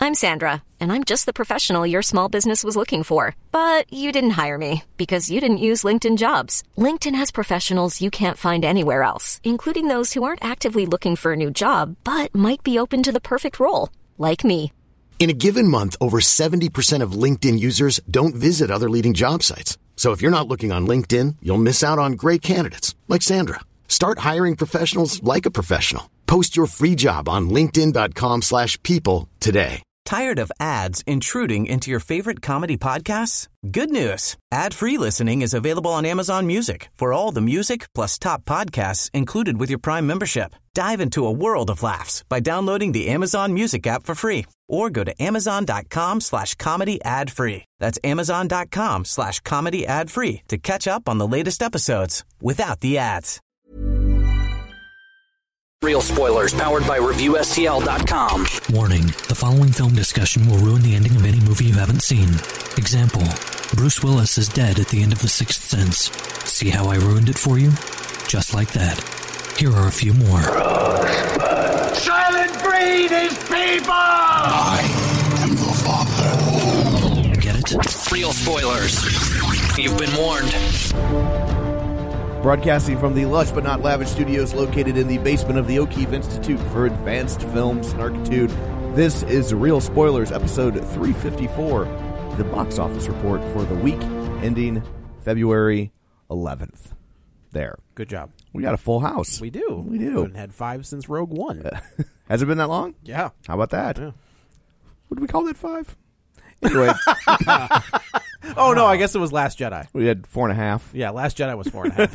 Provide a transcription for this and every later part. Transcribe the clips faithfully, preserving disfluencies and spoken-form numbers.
I'm Sandra, and I'm just the professional your small business was looking for. But you didn't hire me because you didn't use LinkedIn Jobs. LinkedIn has professionals you can't find anywhere else, including those who aren't actively looking for a new job, but might be open to the perfect role, like me. In a given month, over seventy percent of LinkedIn users don't visit other leading job sites. So if you're not looking on LinkedIn, you'll miss out on great candidates like Sandra. Start hiring professionals like a professional. Post your free job on linkedin.com slash people today. Tired of ads intruding into your favorite comedy podcasts? Good news. Ad-free listening is available on Amazon Music for all the music plus top podcasts included with your Prime membership. Dive into a world of laughs by downloading the Amazon Music app for free or go to amazon.com slash comedy ad free. That's amazon.com slash comedy ad free to catch up on the latest episodes without the ads. Real spoilers powered by Review S T L dot com. Warning, the following film discussion will ruin the ending of any movie you haven't seen. Example, Bruce Willis is dead at the end of The Sixth Sense. See how I ruined it for you? Just like that. Here are a few more. Rosebud. Silent breed is people! I am your father. Get it? Real spoilers. You've been warned. Broadcasting from the lush but not lavish studios located in the basement of the O'Keefe Institute for Advanced Film Snarkitude, this is Real Spoilers, episode three fifty-four, the box office report for the week ending February eleventh. There. Good job. We got a full house. We do. We do. We haven't had five since Rogue One. Uh, has it been that long? Yeah. How about that? Yeah. What do we call that, five? Anyway. Oh, no, I guess it was Last Jedi. We had four and a half. Yeah, Last Jedi was four and a half.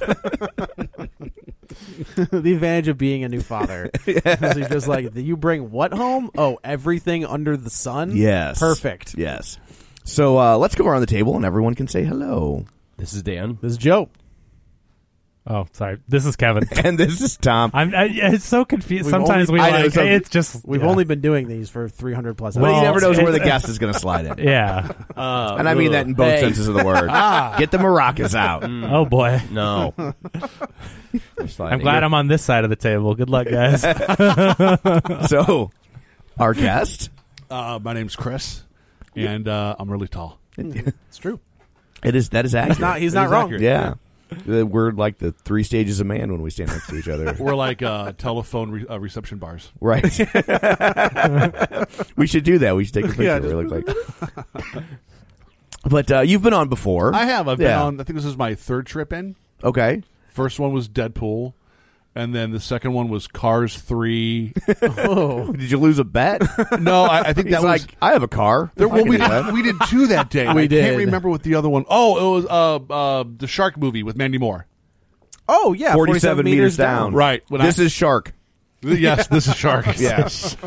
The advantage of being a new father is you're just like, you bring what home? Oh, everything under the sun? Yes. Perfect. Yes. So uh, let's go around the table and everyone can say hello. This is Dan. This is Joe. Oh, sorry. This is Kevin. And this is Tom. I'm. I, it's so confused. We've Sometimes only, we I know, like. so it's just. We've yeah. only been doing these for three hundred plus Well, hours. he never knows where the it's- guest is going to slide in. Yeah. Uh, And I mean that in both hey. senses of the word. Ah. Get the maracas out. Oh boy. No. I'm glad I'm on this side of the table. Good luck, guys. So, our guest. Uh, my name's Chris, and uh, I'm really tall. It's true. It is that is accurate. He's not, he's It not is wrong. accurate. Yeah. Uh, We're like the three stages of man when we stand next to each other. We're like uh, telephone re- uh, reception bars. Right. We should do that. We should take a picture. Yeah, of what we look like. But uh, you've been on before. I have. I've Yeah. been on. I think this is my third trip in. Okay. First one was Deadpool, and then the second one was Cars three. Oh. Did you lose a bet? No, I, I think He's that was. like, I have a car. There, I well, can we do that. did, we did two that day. We I did. can't remember what the other one. Oh, it was uh, uh, the Shark movie with Mandy Moore. Oh, yeah. forty-seven meters down. Right. When This I, is Shark. yes, this is Shark. Yeah.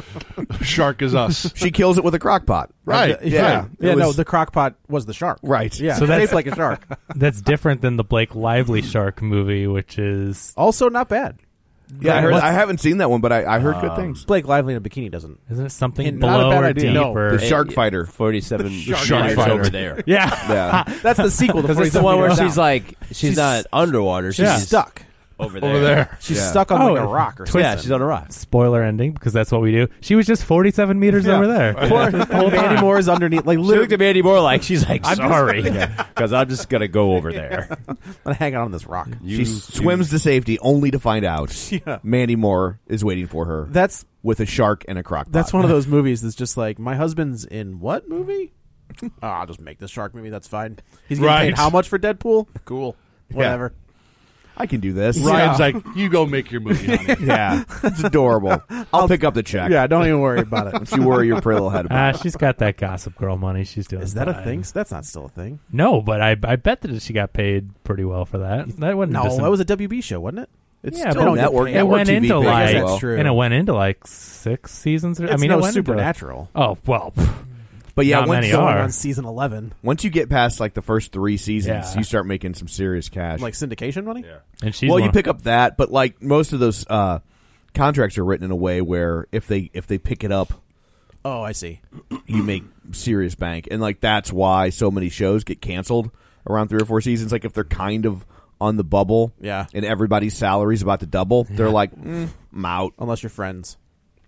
Shark is us. She kills it with a crock pot. Right. Yeah. Right. Yeah, It no, was- the crock pot was the shark. Right. Yeah, So so that's- shaped like a shark. That's different than the Blake Lively shark movie, which is. Also not bad. Yeah, I, heard, What's- I haven't seen that one, but I, I heard good things. Blake Lively in a bikini doesn't. Isn't it something Not a below bad or idea. deep? No, or, The Shark Fighter. forty-seven Shark Shark Fighter. over there. yeah. Yeah. That's the sequel to Because it's the forty-seven one where meters she's down. like, she's, She's- not underwater. She's Yeah. stuck. over there. Over there. She's Yeah. stuck on Oh, like a rock or twist- something. Yeah, she's on a rock. Spoiler ending, because that's what we do. She was just forty-seven meters Yeah. over there. And Mandy Moore is underneath. Like, She looked literally, at Mandy Moore like, she's like, I'm sorry. Because I'm just going to go over there. I'm gonna hang out on this rock. She swims to safety only to find out Yeah. Mandy Moore is waiting for her That's with a shark and a crock pot. that's one of those movies that's just like, my husband's in what movie? Oh, I'll just make this shark movie. That's fine. He's getting Right. paid how much for Deadpool? Cool. Whatever. I can do this. Ryan's like, you go make your movie, honey. Yeah. It's adorable. I'll, pick up the check. Yeah, don't even worry about it. Don't you worry your pretty little head Ah, about it. she's got that Gossip Girl money. She's doing. Is that a fine. thing? That's not still a thing. No, but I I bet that she got paid pretty well for that. That wasn't No, just that was a W B show, wasn't it? It's yeah, still but network. it network went T V into pays like well. That's true. and it went into like six seasons. Or, It's I mean, no it went into- Supernatural. oh well, But yeah, Not once, many Going are. on season eleven, once you get past like the first three seasons, Yeah. you start making some serious cash. like syndication money. and she's well, you one- pick up that, but like most of those uh, contracts are written in a way where if they if they pick it up, Oh, I see. you make serious bank, and like that's why so many shows get canceled around three or four seasons. Like if they're kind of on the bubble, Yeah. and everybody's salary's about to double, they're like, mm, I'm out. Unless you're friends.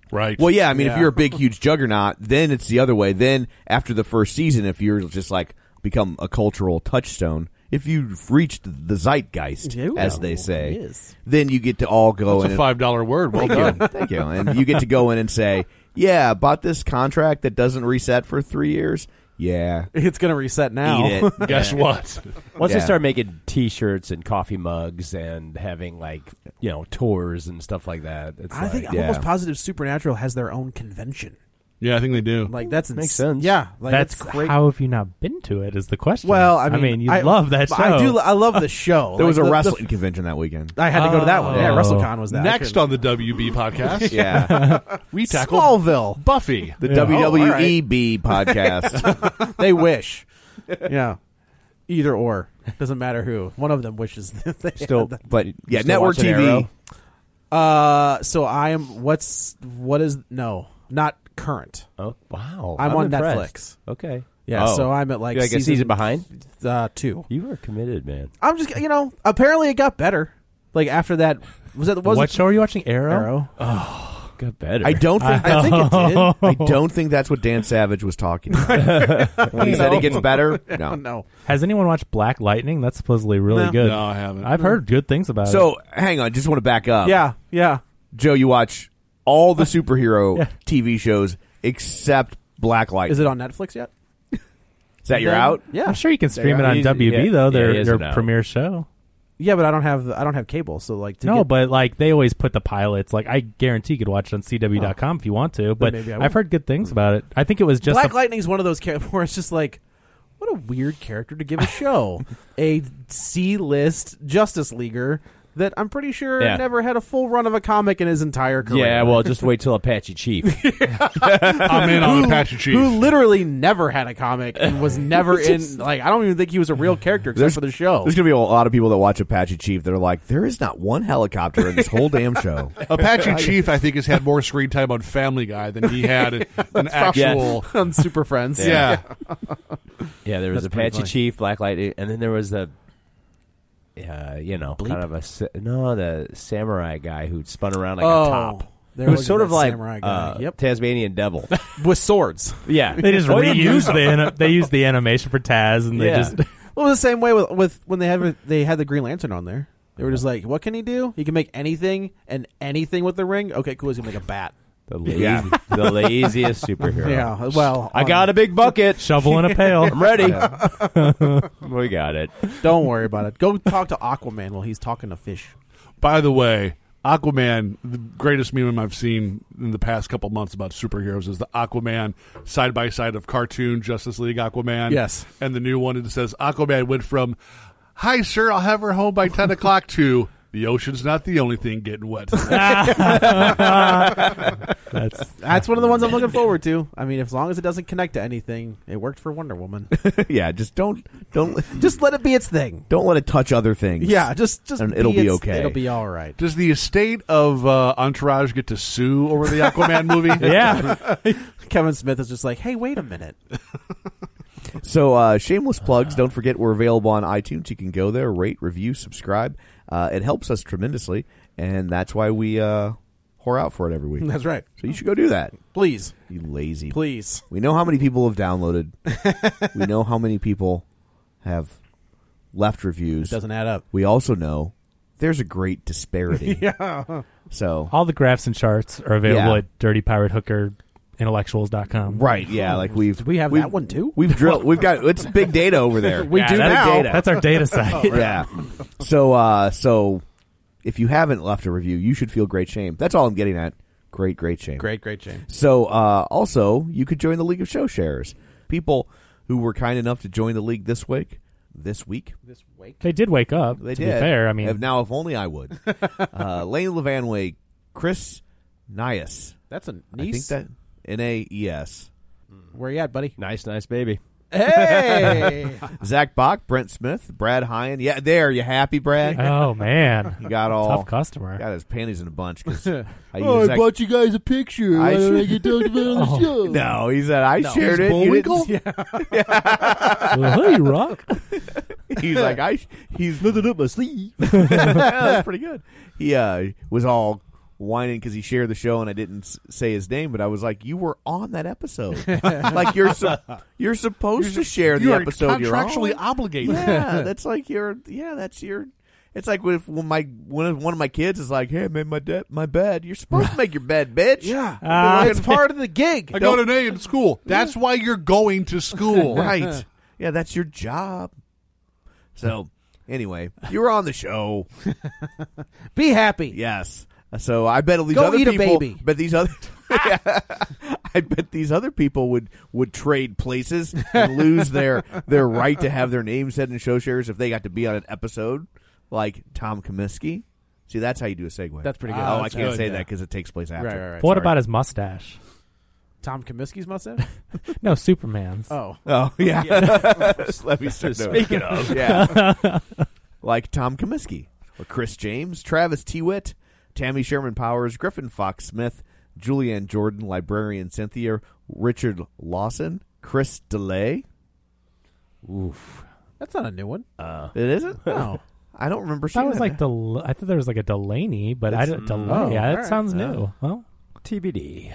Right. Well, yeah, I mean, Yeah. if you're a big, huge juggernaut, then it's the other way. Then after the first season, if you're just like become a cultural touchstone, if you've reached the zeitgeist, Yeah, as they say, yes. then you get to all go That's in. a five dollar word. Well Thank done. you. Thank you. And you get to go in and say, yeah, bought this contract that doesn't reset for three years. Yeah. It's going to reset now. Eat it. Guess what? Once Yeah. they start making T-shirts and coffee mugs and having like you know tours and stuff like that, it's I like, think I'm yeah. almost positive Supernatural has their own convention. Yeah, I think they do. Like that's Makes ins- sense. Yeah, like That's great. how have you not been to it? Is the question. Well, I mean, you I, love that show. I do. I love the show. There Like, was a the- the- wrestling convention that weekend. I had to go to that one. Yeah, Oh. WrestleCon was that. I Next couldn't- on the W B podcast, Yeah. we tackle Smallville. Buffy. The Yeah. W W E Oh, all right. B podcast. They wish. Yeah, either or doesn't matter who. One of them wishes. That they Still, had that. but Yeah, still network watching T V. Arrow? Uh, so I am. What's what is no not current. Oh wow! I'm, I'm on impressed. Netflix. Okay. Yeah, Oh. so I'm at like You're like a season, season behind. uh, two. You were committed, man. I'm just you know apparently it got better. Like after that, was that was what it show are you watching? Arrow. Arrow? Oh, got better. I don't think I think it did. I don't think that's what Dan Savage was talking about. When he said it gets better, no. no. Has anyone watched Black Lightning? That's supposedly really No. good. No, I haven't. I've heard good things about it. So hang on, just want to back up. Yeah, yeah. Joe, you watch all the superhero Yeah. T V shows except Black Lightning. Is it on Netflix yet? Is that your Then- out? Yeah, I'm sure you can stream They it are. on He's- W B yeah. though. Yeah, Their he is their now. premiere show. yeah, but I don't have I don't have cable, so like to No, get, but like they always put the pilots. Like I guarantee you could watch it on C W dot com if you want to. But maybe I will. I've heard good things about it. I think it was just Black a, Lightning's one of those characters where it's just like, what a weird character to give a show. A C-list Justice Leaguer that I'm pretty sure Yeah. never had a full run of a comic in his entire career. Yeah, well, just wait till Apache Chief. I'm in on Apache Chief. Who literally never had a comic and was never in. Like, I don't even think he was a real character except There's- for the show. There's going to be a lot of people that watch Apache Chief that are like, there is not one helicopter in this whole damn show. Apache Chief, I think, has had more screen time on Family Guy than he had in an actual. on Super Friends. Yeah. Yeah, there was That's pretty Apache funny. Chief, Black Lightning, and then there was the, uh, you know, kind of a sa- no, the samurai guy who spun around like Oh, a top. there It was was sort that of like samurai guy. uh, Yep. Tasmanian Devil. With swords. Yeah, they just Oh, yeah, reused the ana- they used the animation for Taz and they Yeah. just Well, the same way with, with when they had they had the Green Lantern on there. They were just like, what can he do? He can make anything and anything with the ring. Okay, cool. He's gonna make a bat. the, lazy, Yeah. the laziest superhero. Yeah. Well, I got a big bucket. shovel in a pail. I'm ready. We got it. Don't worry about it. Go talk to Aquaman while he's talking to fish. By the way, Aquaman, the greatest meme I've seen in the past couple months about superheroes is the Aquaman side by side of cartoon Justice League Aquaman. Yes. And the new one that says Aquaman went from, "Hi, sir, I'll have her home by ten o'clock" to, "The ocean's not the only thing getting wet." That's That's one of the ones I'm looking forward to. I mean, as long as it doesn't connect to anything, it worked for Wonder Woman. Yeah, just don't don't Just let it be its thing. don't let it touch other things. Yeah, just just And it'll be its- okay. It'll be all right. Does the estate of uh, Entourage get to sue over the Aquaman movie? yeah. Kevin Smith is just like, hey, wait a minute. So, uh, shameless plugs. Don't forget we're available on iTunes. You can go there, rate, review, subscribe. Uh, it helps us tremendously, and that's why we uh, whore out for it every week. That's right. So you should go do that. Please, You lazy. please. We know how many people have downloaded. We know how many people have left reviews. It doesn't add up. We also know there's a great disparity. Yeah. So, All the graphs and charts are available Yeah. at dirty pirate hooker intellectuals dot com. right, yeah, like we've Do we have we've- that one too? We've drilled. We've got it's big data over there. We Yeah, do that's now. data. That's our data site. Yeah. So, uh, so if you haven't left a review, you should feel great shame. That's all I'm getting at. Great, great shame. Great, great, James. So, uh, also, you could join the League of Show Sharers. People who were kind enough to join the league this week. This week, This wake. They did wake up. they to did. be fair, I mean, if now if only I would. uh, Lane Levanway, Chris Nias. That's a I think niece. that N A E S. Where you at, buddy? Nice, nice baby. Hey. Zach Bach, Brent Smith, Brad Hyan. Yeah, there. You happy, Brad? oh man, You got all tough customer. got his panties in a bunch. 'Cause I Oh, used I that- bought you guys a picture. I Why don't I should- get talked about on the show? No, he said I shared it. You Bullwinkle? didn't- Well, hey, Rock. He's like I. He's lifting up my sleeve. That's pretty good. He uh, was all whining because he shared the show and I didn't s- say his name, but I was like, you were on that episode. Like you're su- you're supposed You're, to share the you are episode you're on. contractually obligated. Yeah, that's like your yeah, that's your. It's like when, when my when one of my kids is like, "Hey, I made my de- my bed." You're supposed to make your bed, bitch. Yeah, Uh, it's part of the gig. I got an A in school. That's why you're going to school. Right. Yeah, that's your job. So, anyway, you were on the show. Be happy. Yes. So I bet these Go other eat a people. baby. But these other. I bet these other people would, would trade places and lose their their right to have their name said in show shares if they got to be on an episode like Tom Comiskey. See, that's how you do a segue. That's pretty good. Oh, Oh, I that's can't good, say yeah. that because it takes place after. Right, right, right. What Sorry. about his mustache? Tom Comiskey's mustache? No, Superman's. Oh. Oh, yeah. Let me start Speaking of. Yeah. Like Tom Comiskey, or Chris James, Travis Tewitt, Tammy Sherman Powers, Griffin Fox Smith, Julianne Jordan, Librarian Cynthia, Richard Lawson, Chris DeLay. Oof. That's not a new one. Uh, It isn't? No. I don't remember That seeing was that. like Del- I thought there was like a Delaney, but I It's- didn't. Delay. oh, yeah, that alright. sounds new. Well, T B D.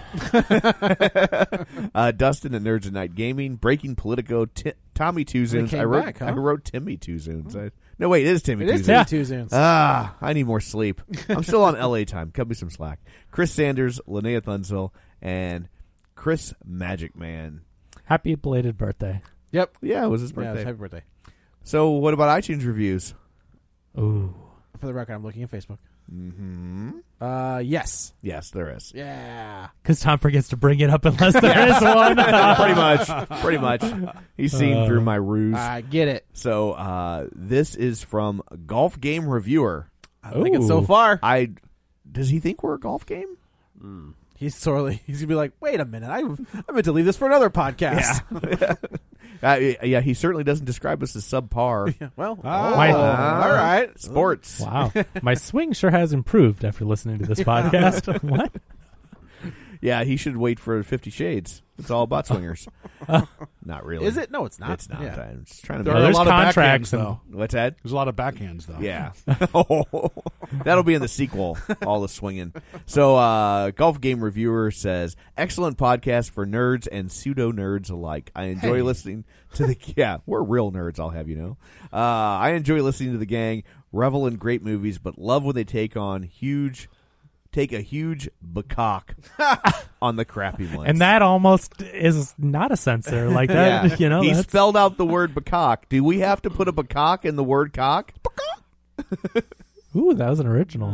uh, Dustin and Nerds at Night Gaming, Breaking Politico, Ti Tommy Two They Zoons. came I wrote, back, huh? I wrote Timmy Two Zoons. I, no, wait, it is Timmy It Two is Zoons. Timmy Yeah. Two Zoons. Ah, I need more sleep. I'm still on L A time. Cut me some slack. Chris Sanders, Linnea Thunsville, and Chris Magic Man. happy belated birthday. Yep. Yeah, it was his Yeah, birthday. it's happy birthday. So, what about iTunes reviews? Ooh. For the record, I'm looking at Facebook. Mm-hmm. Uh, yes. Yes, there is. Yeah. Because Tom forgets to bring it up unless there is one. Pretty much. Pretty much. He's seen Uh, through my ruse. I get it. So, uh, this is from Golf Game Reviewer. I think it's so Ooh. far. I does he think we're a golf game? He's sorely. He's gonna be like, wait a minute. I I meant to leave this for another podcast. Uh, yeah, he certainly doesn't describe us as subpar. Yeah. Well, Ah. oh, My- all right. Sports. Wow. My swing sure has improved after listening to this podcast. What? Yeah, he should wait for Fifty Shades. It's all about swingers. Not really. Is it? No, it's not. It's not. Yeah. I'm just trying to. There Well, are a there's lot of contracts backhands, and- though. What's that? There's a lot of backhands, though. Yeah. That'll be in the sequel, all the swinging. So, uh, Golf Game Reviewer says, excellent podcast for nerds and pseudo-nerds alike. I enjoy Hey. listening to the... Yeah, we're real nerds, I'll have you know. Uh, I enjoy listening to the gang, revel in great movies, but love when they take on huge... Take a huge bacock on the crappy ones. And that almost is not a censor. Like that, Yeah. you know. He that's- spelled out the word bacock. Do we have to put a bacock in the word cock? Ooh, that was an original.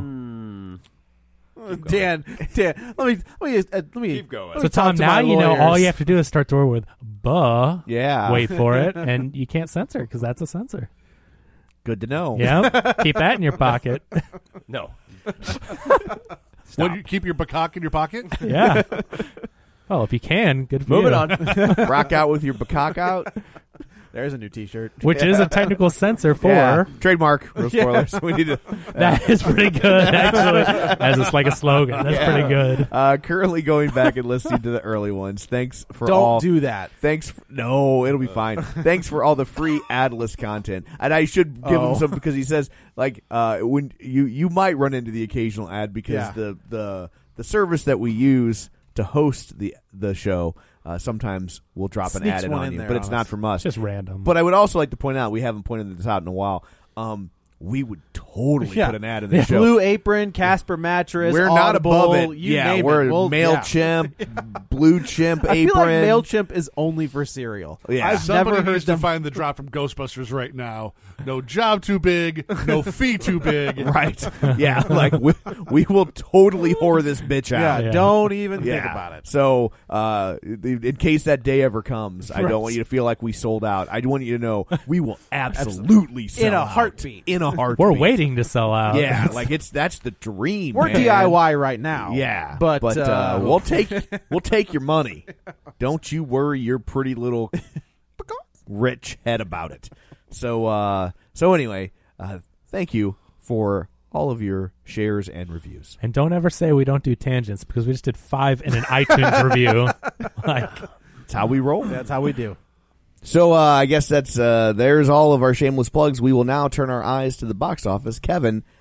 Dan, Dan, let me let me uh, let me Keep going. let So me talk Tom, to now my you know all lawyers. you have to do is start the word with "buh." Yeah. Wait for it, and you can't censor because that's a censor. Good to know. Yeah, keep that in your pocket. No. What, you keep your bacock in your pocket? Yeah. Well, if you can, good for Moving you. on. Rock out with your bacock out. There's a new T-shirt. Which is a technical censor for. Yeah. Trademark. Real spoilers. We need to. That is pretty good, actually. As it's like a slogan. That's Yeah. pretty good. Uh, currently going back and listening to the early ones. Thanks for Don't all. do that. Thanks. For, no, it'll be fine. Thanks for all the free adless content. And I should give Oh. him some because he says like uh, when you you might run into the occasional ad because Yeah. the the the service that we use to host the the show uh, sometimes will drop an Sneaks ad in one on in you, there but it's on not us. from us. It's just random. But I would also like to point out we haven't pointed this out in a while. Um, we would totally Yeah. put an ad in the Yeah. show. Blue Apron, Casper Mattress. We're not Audible, above it. You yeah, name we're it. We'll, Mailchimp, Blue Chimp yeah. I Apron. feel like Mailchimp is only for cereal. Yeah. I've Somebody never heard needs them. to find the drop from Ghostbusters right now. No job too big, no fee too big. Right. Yeah, like we, we will totally whore this bitch Yeah, out. Yeah. don't even Yeah. think about it. So, uh, in case that day ever comes, I Right. don't want you to feel like we sold out. I want you to know we will absolutely sell In a out. heartbeat. In a heartbeat. We're waiting to sell out. Yeah, like it's that's the dream. We're man. D I Y right now. Yeah, but, but uh, uh, we'll take we'll take your money. Don't you worry your pretty little rich head about it. So uh, so anyway, uh, thank you for all of your shares and reviews. And don't ever say we don't do tangents because we just did five in an iTunes review. Like, That's how we roll. that's how we do. So uh, I guess that's uh, there's all of our shameless plugs. We will now turn our eyes to the box office. Kevin,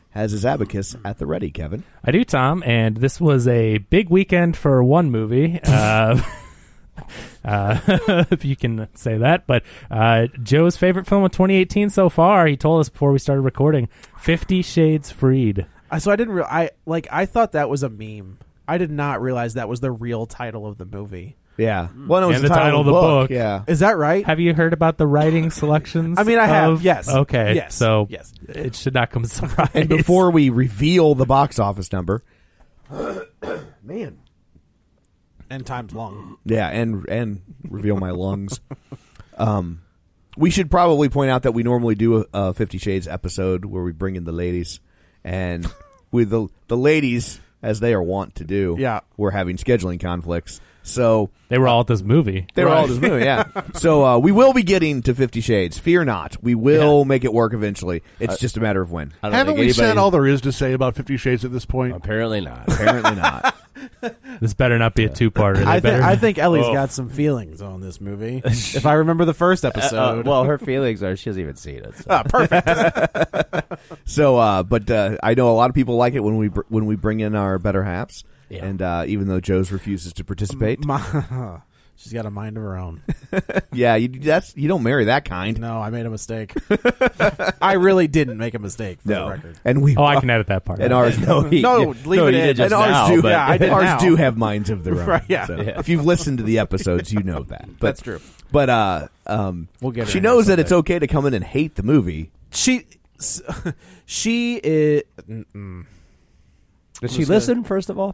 has his abacus at the ready. Kevin, I do, Tom, and this was a big weekend for one movie. Uh, uh, if you can say that, but uh, Joe's favorite film of twenty eighteen so far. He told us before we started recording, Fifty Shades Freed. So I didn't. Re- I like. I thought that was a meme. I did not realize that was the real title of the movie. Yeah, well, it was and the, the title, title of the book. book. Yeah, is that right? Have you heard about the writing selections? I mean, I have. Of, yes. Okay. Yes. So yes. It should not come as a surprise. And before we reveal the box office number, man, and time's long. Yeah, and and reveal my lungs. Um, we should probably point out that we normally do a, a Fifty Shades episode where we bring in the ladies, and with the the ladies, as they are wont to do, yeah, we're having scheduling conflicts. So they were all at this movie. They were right. all at this movie, yeah. So uh, we will be getting to Fifty Shades. Fear not. We will yeah. make it work eventually. It's uh, just a matter of when. Haven't we said all there is to say about Fifty Shades at this point? Apparently not. Apparently not. This better not be a two-parter. I, th- I think Ellie's oh. got some feelings on this movie. If I remember the first episode. Uh, uh, well, her feelings are she hasn't even seen it. So. Ah, perfect. so, uh, but uh, I know a lot of people like it when we br- when we bring in our better halves. Yeah. And uh, even though Joe's refuses to participate, My, she's got a mind of her own. yeah, you, that's you don't marry that kind. No, I made a mistake. I really didn't make a mistake. For no, the record. and we. Oh, I can edit that part. And ours, no, he, no, yeah, leave no, it he in. did just and ours now, do. But Yeah, I did ours now. do have minds of their own. Right, yeah. So yeah. If you've listened to the episodes, you know that. But, that's true. But uh, um, we'll get. She knows that it's okay to come in and hate the movie. She, she is. Mm-mm. Does she listen? First of all.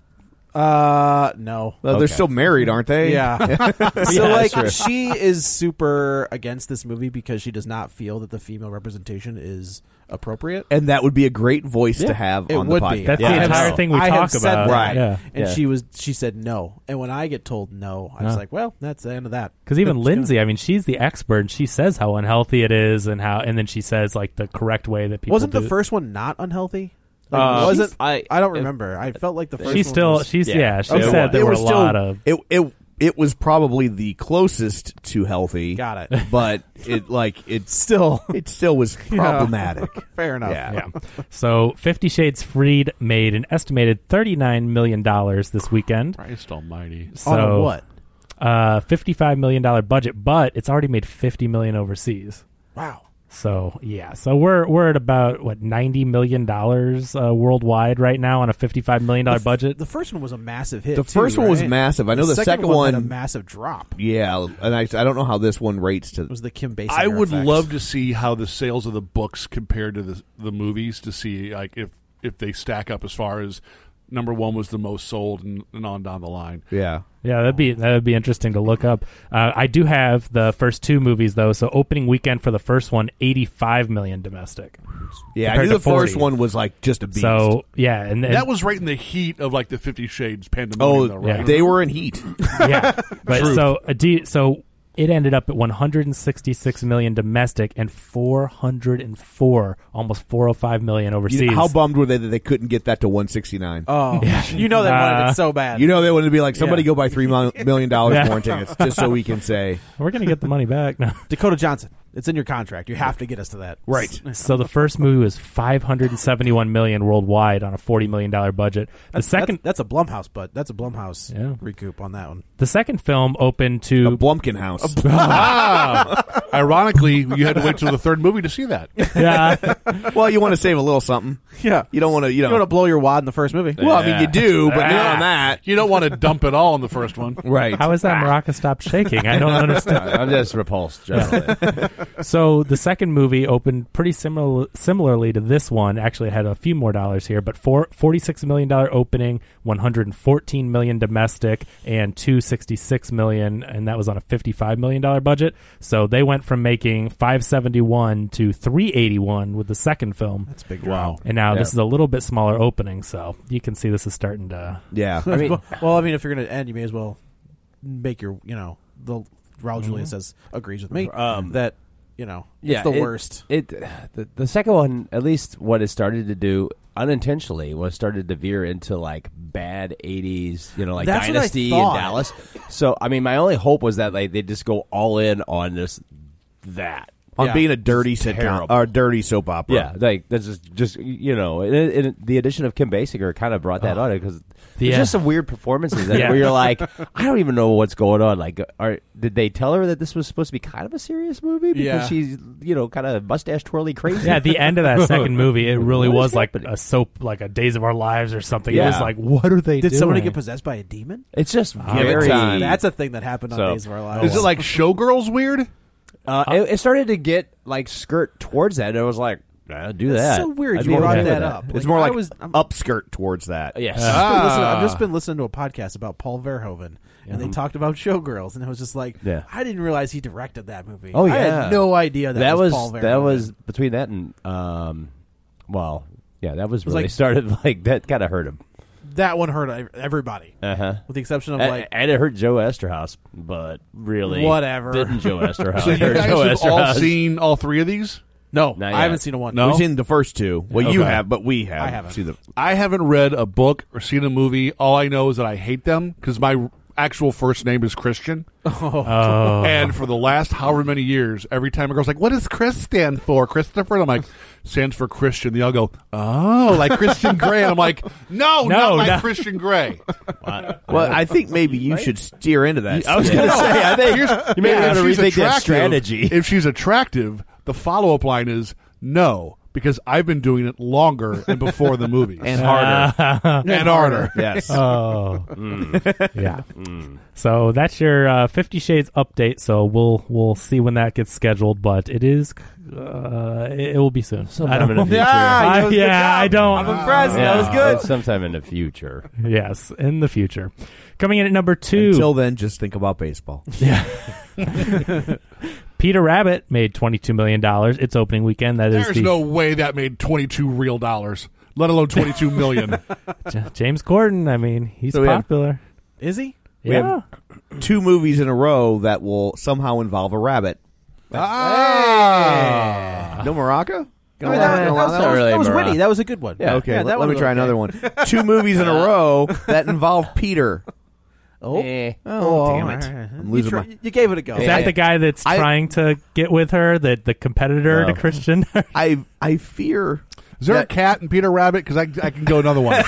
Uh no. Well, okay. They're still married, aren't they? Yeah. so yeah, like true. she is super against this movie because she does not feel that the female representation is appropriate. And that would be a great voice yeah. to have it on would the podcast. Be. That's yeah, the entire thing we I talk have said about. that. Right. Yeah. And yeah. she was she said no. And when I get told no, I was no. like, well, that's the end of that. Because even It's Lindsay, gonna... I mean, she's the expert, and she says how unhealthy it is, and how, and then she says like the correct way that people wasn't do the first one not unhealthy. Like, uh, wasn't I? I don't remember. I felt like the first. She's one still. was, She's yeah. yeah she okay. said there it were a was still, lot of. It, it it was probably the closest to healthy. Got it. But it like it still it still was problematic. Yeah. Fair enough. Yeah. Yeah. So Fifty Shades Freed made an estimated thirty-nine million dollars this weekend. Christ almighty. So on a what? Uh, fifty-five million dollars budget, but it's already made fifty million dollars overseas. Wow. So yeah, so we're we're at about what ninety million dollars uh, worldwide right now on a fifty-five million dollar the f- budget. The first one was a massive hit. The too, first one right? was massive. I know the, the second, second one, one had a massive drop. Yeah, and I, I don't know how this one rates to. It was the Kim Basinger I would effect. love to see how the sales of the books compared to the the movies to see like if if they stack up as far as number one was the most sold and, and on down the line. Yeah. Yeah, that'd be that'd be interesting to look up. Uh, I do have the first two movies though. So opening weekend for the first one, eighty-five million domestic. Yeah, I knew the first one was like just a beast. So yeah, and, and that was right in the heat of like the Fifty Shades pandemonium. Oh, though, right? yeah. They were in heat. Yeah, but Truth. so uh, do you, so it ended up at one hundred sixty-six million domestic and four hundred four, almost four hundred five million overseas. You know, how bummed were they that they couldn't get that to one sixty-nine? Oh, yeah. You know they wanted it so bad. You know they wanted to be like, somebody Yeah. go buy three million dollars Yeah. more in tickets just so we can say. We're going to get the money back now. Dakota Johnson. It's in your contract. You have to get us to that. Right. So the first movie was five hundred seventy-one million dollars worldwide on a forty million dollars budget. The That's, second that's, that's a Blumhouse, but that's a Blumhouse Yeah. recoup on that one. the second film opened A to Blumpkin house. Ah, ironically, you had to wait till the third movie to see that. yeah. Well, you want to save a little something. Yeah. You don't want to, you You know. don't want to blow your wad in the first movie. well, I mean, you do, but not on that. You don't want to dump it all in the first one. Right. How is that Maraca stopped shaking? I don't understand. I'm just repulsed, gentlemen. So the second movie opened pretty similar, similarly to this one. Actually, it had a few more dollars here, but for forty-six million dollars opening, one hundred fourteen million dollars domestic, and two hundred sixty-six million dollars, and that was on a fifty-five million dollars budget. So they went from making five hundred seventy-one to three hundred eighty-one with the second film. That's a big Wow. And now Yeah. this is a little bit smaller opening, so you can see this is starting to... Yeah. I mean, well, I mean, if you're going to end, you may as well make your, you know, the Raul Julia says agrees with me Um, that, you know, yeah, it's the it- worst. It the, the second one, at least what it started to do unintentionally, was started to veer into like bad eighties, you know, like That's what I Dynasty in thought. Dallas. So, I mean, my only hope was that like they just go all in on this that. on Yeah. being a dirty It's sitcom terrible. or dirty soap opera. Yeah, like that's just, just you know, it, it, the addition of Kim Basinger kind of brought that on it because there's Yeah. just some weird performances that Yeah. where you're like, I don't even know what's going on. Like, are did they tell her that this was supposed to be kind of a serious movie because Yeah. she's you know kind of mustache twirly crazy? Yeah, at the end of that second movie, it really What is was like happening? a soap, like a Days of Our Lives or something. It Yeah. was like, what are they Did doing? somebody get possessed by a demon? It's just Give it very. time. That's a thing that happened on So- Days of Our Lives. Is it like Showgirls weird? Uh, it, it started to get like skirt towards that, and I was like, eh, do It's that. so weird I'd you be brought okay that with up. It's Like, more I like was- I'm- upskirt towards that. Yes. I've just, been listening, I've Ah. just been listening to a podcast about Paul Verhoeven, and they talked about Showgirls, and it was just like, Yeah. I didn't realize he directed that movie. Oh, I yeah. had no idea that, that was, was Paul Verhoeven. that was between that and um, well, yeah, that was was really like- started like that kind of hurt him. that one hurt everybody, Uh huh. with the exception of And, like and it hurt Joe Esterhaus, but really, Whatever. didn't Joe Esterhaus? So you hurt guys Joe have all Esterhaus. seen all three of these? no, Not I yet. haven't seen a one. No? We've seen the first two. Well, you Okay. have, but we have. I haven't. See the, I haven't read a book or seen a movie. All I know is that I hate them because my actual first name is Christian. Oh. And for the last however many years, every time a girl's like, what does Chris stand for, Christopher? And I'm like, stands for Christian. They all go, oh, like Christian Grey. And I'm like, no, No, not like no. Christian Grey. well, I think maybe you should steer into that. I was Steve. going to say, I think Here's- you may if want to she's rethink that attractive- strategy. If she's attractive, the follow-up line is no, because I've been doing it longer and before the movies. and harder. and harder. Yes. Oh, yeah. So that's your uh, Fifty Shades update. So we'll we'll see when that gets scheduled, but it is uh, it, it will be soon. Sometime I don't in the know. future. I- Good yeah, job. I don't. I'm impressed. Yeah, That was good. it's sometime in the future. Yes, in the future. Coming in at number two. Until then, just think about baseball. Peter Rabbit made twenty-two million dollars its opening weekend. That is There's the no way that made twenty-two real dollars, let alone twenty-two million. J- James Corden. I mean, he's So we have- popular. Is he? We Yeah. have two movies in a row that will somehow involve a rabbit. ah. No Maraca? I mean, that, Gonna that allow was, that that was, really that was Mara- witty. That was a good one. Yeah, okay, Yeah, let, that let me was try okay. another one. Two movies in a row that involve Peter. Oh, Eh. Oh, damn it. all right. I'm You, losing tr- my... you gave it a go. Is that I- the guy that's I- trying to get with her, the the competitor No. to Christian? I I fear Is there a that- cat in Peter Rabbit? Because I, I can go another one.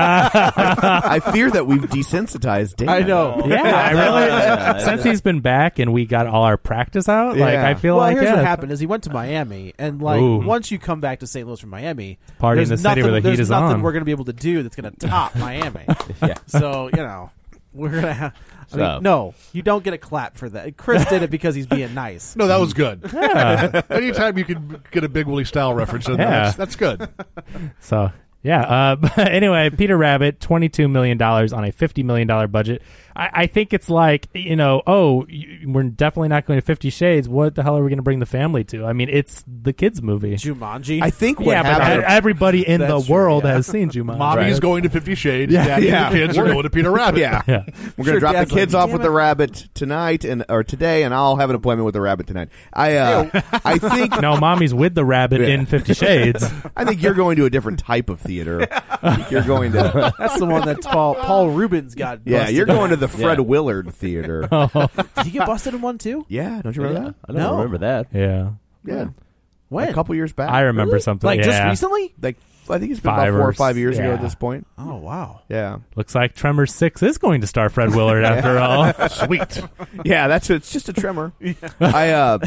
I fear that we've desensitized Dan. I know. yeah, I really. Since he's been back and we got all our practice out, like Yeah. I feel Well, like here's yeah, what happened: is he went to Miami, and like Ooh. once you come back to Saint Louis from Miami, Party in there's the city nothing, where the heat there's is nothing on. we're going to be able to do that's going to top Miami. Yeah. So you know, we're gonna. Have, I mean, So- no, you don't get a clap for that. Chris did it because he's being nice. No, that was good. Yeah. Anytime you can get a Big Willie style reference in there, Yeah. that's, that's good. So yeah. Uh, but anyway, Peter Rabbit, twenty-two million dollars on a fifty million dollar budget. I, I think it's like you know, oh, you, we're definitely not going to Fifty Shades. What the hell are we going to bring the family to? I mean, it's the kids' movie. Jumanji. I think what Yeah, but happened. e- everybody in the That's true, world yeah. has seen Jumanji. Mommy's right? going to Fifty Shades. Daddy Yeah. and the kids are going to Peter Rabbit. yeah. Yeah. We're Sure, gonna drop the Dad's like, kids off "Damn with it." the rabbit tonight and or today, and I'll have an appointment with the rabbit tonight. I uh, I think No, mommy's with the rabbit Yeah. in Fifty Shades. I think you're going to a different type of theater. I think you're going to That's the one that Paul Paul Rubens got. yeah, busted you're in. going to the Fred Yeah. Willard theater. Did he get busted in one too? Yeah, don't you remember I don't No. remember that. Yeah, that? Yeah, When? a couple years back. I remember Really? something. Like yeah. just recently? like I think it's been Five about four or or five years ago yeah. at this point. Oh wow. Yeah, Looks like Tremors Six is going to star Fred Willard after all. Sweet. yeah, that's it's just a tremor. I uh,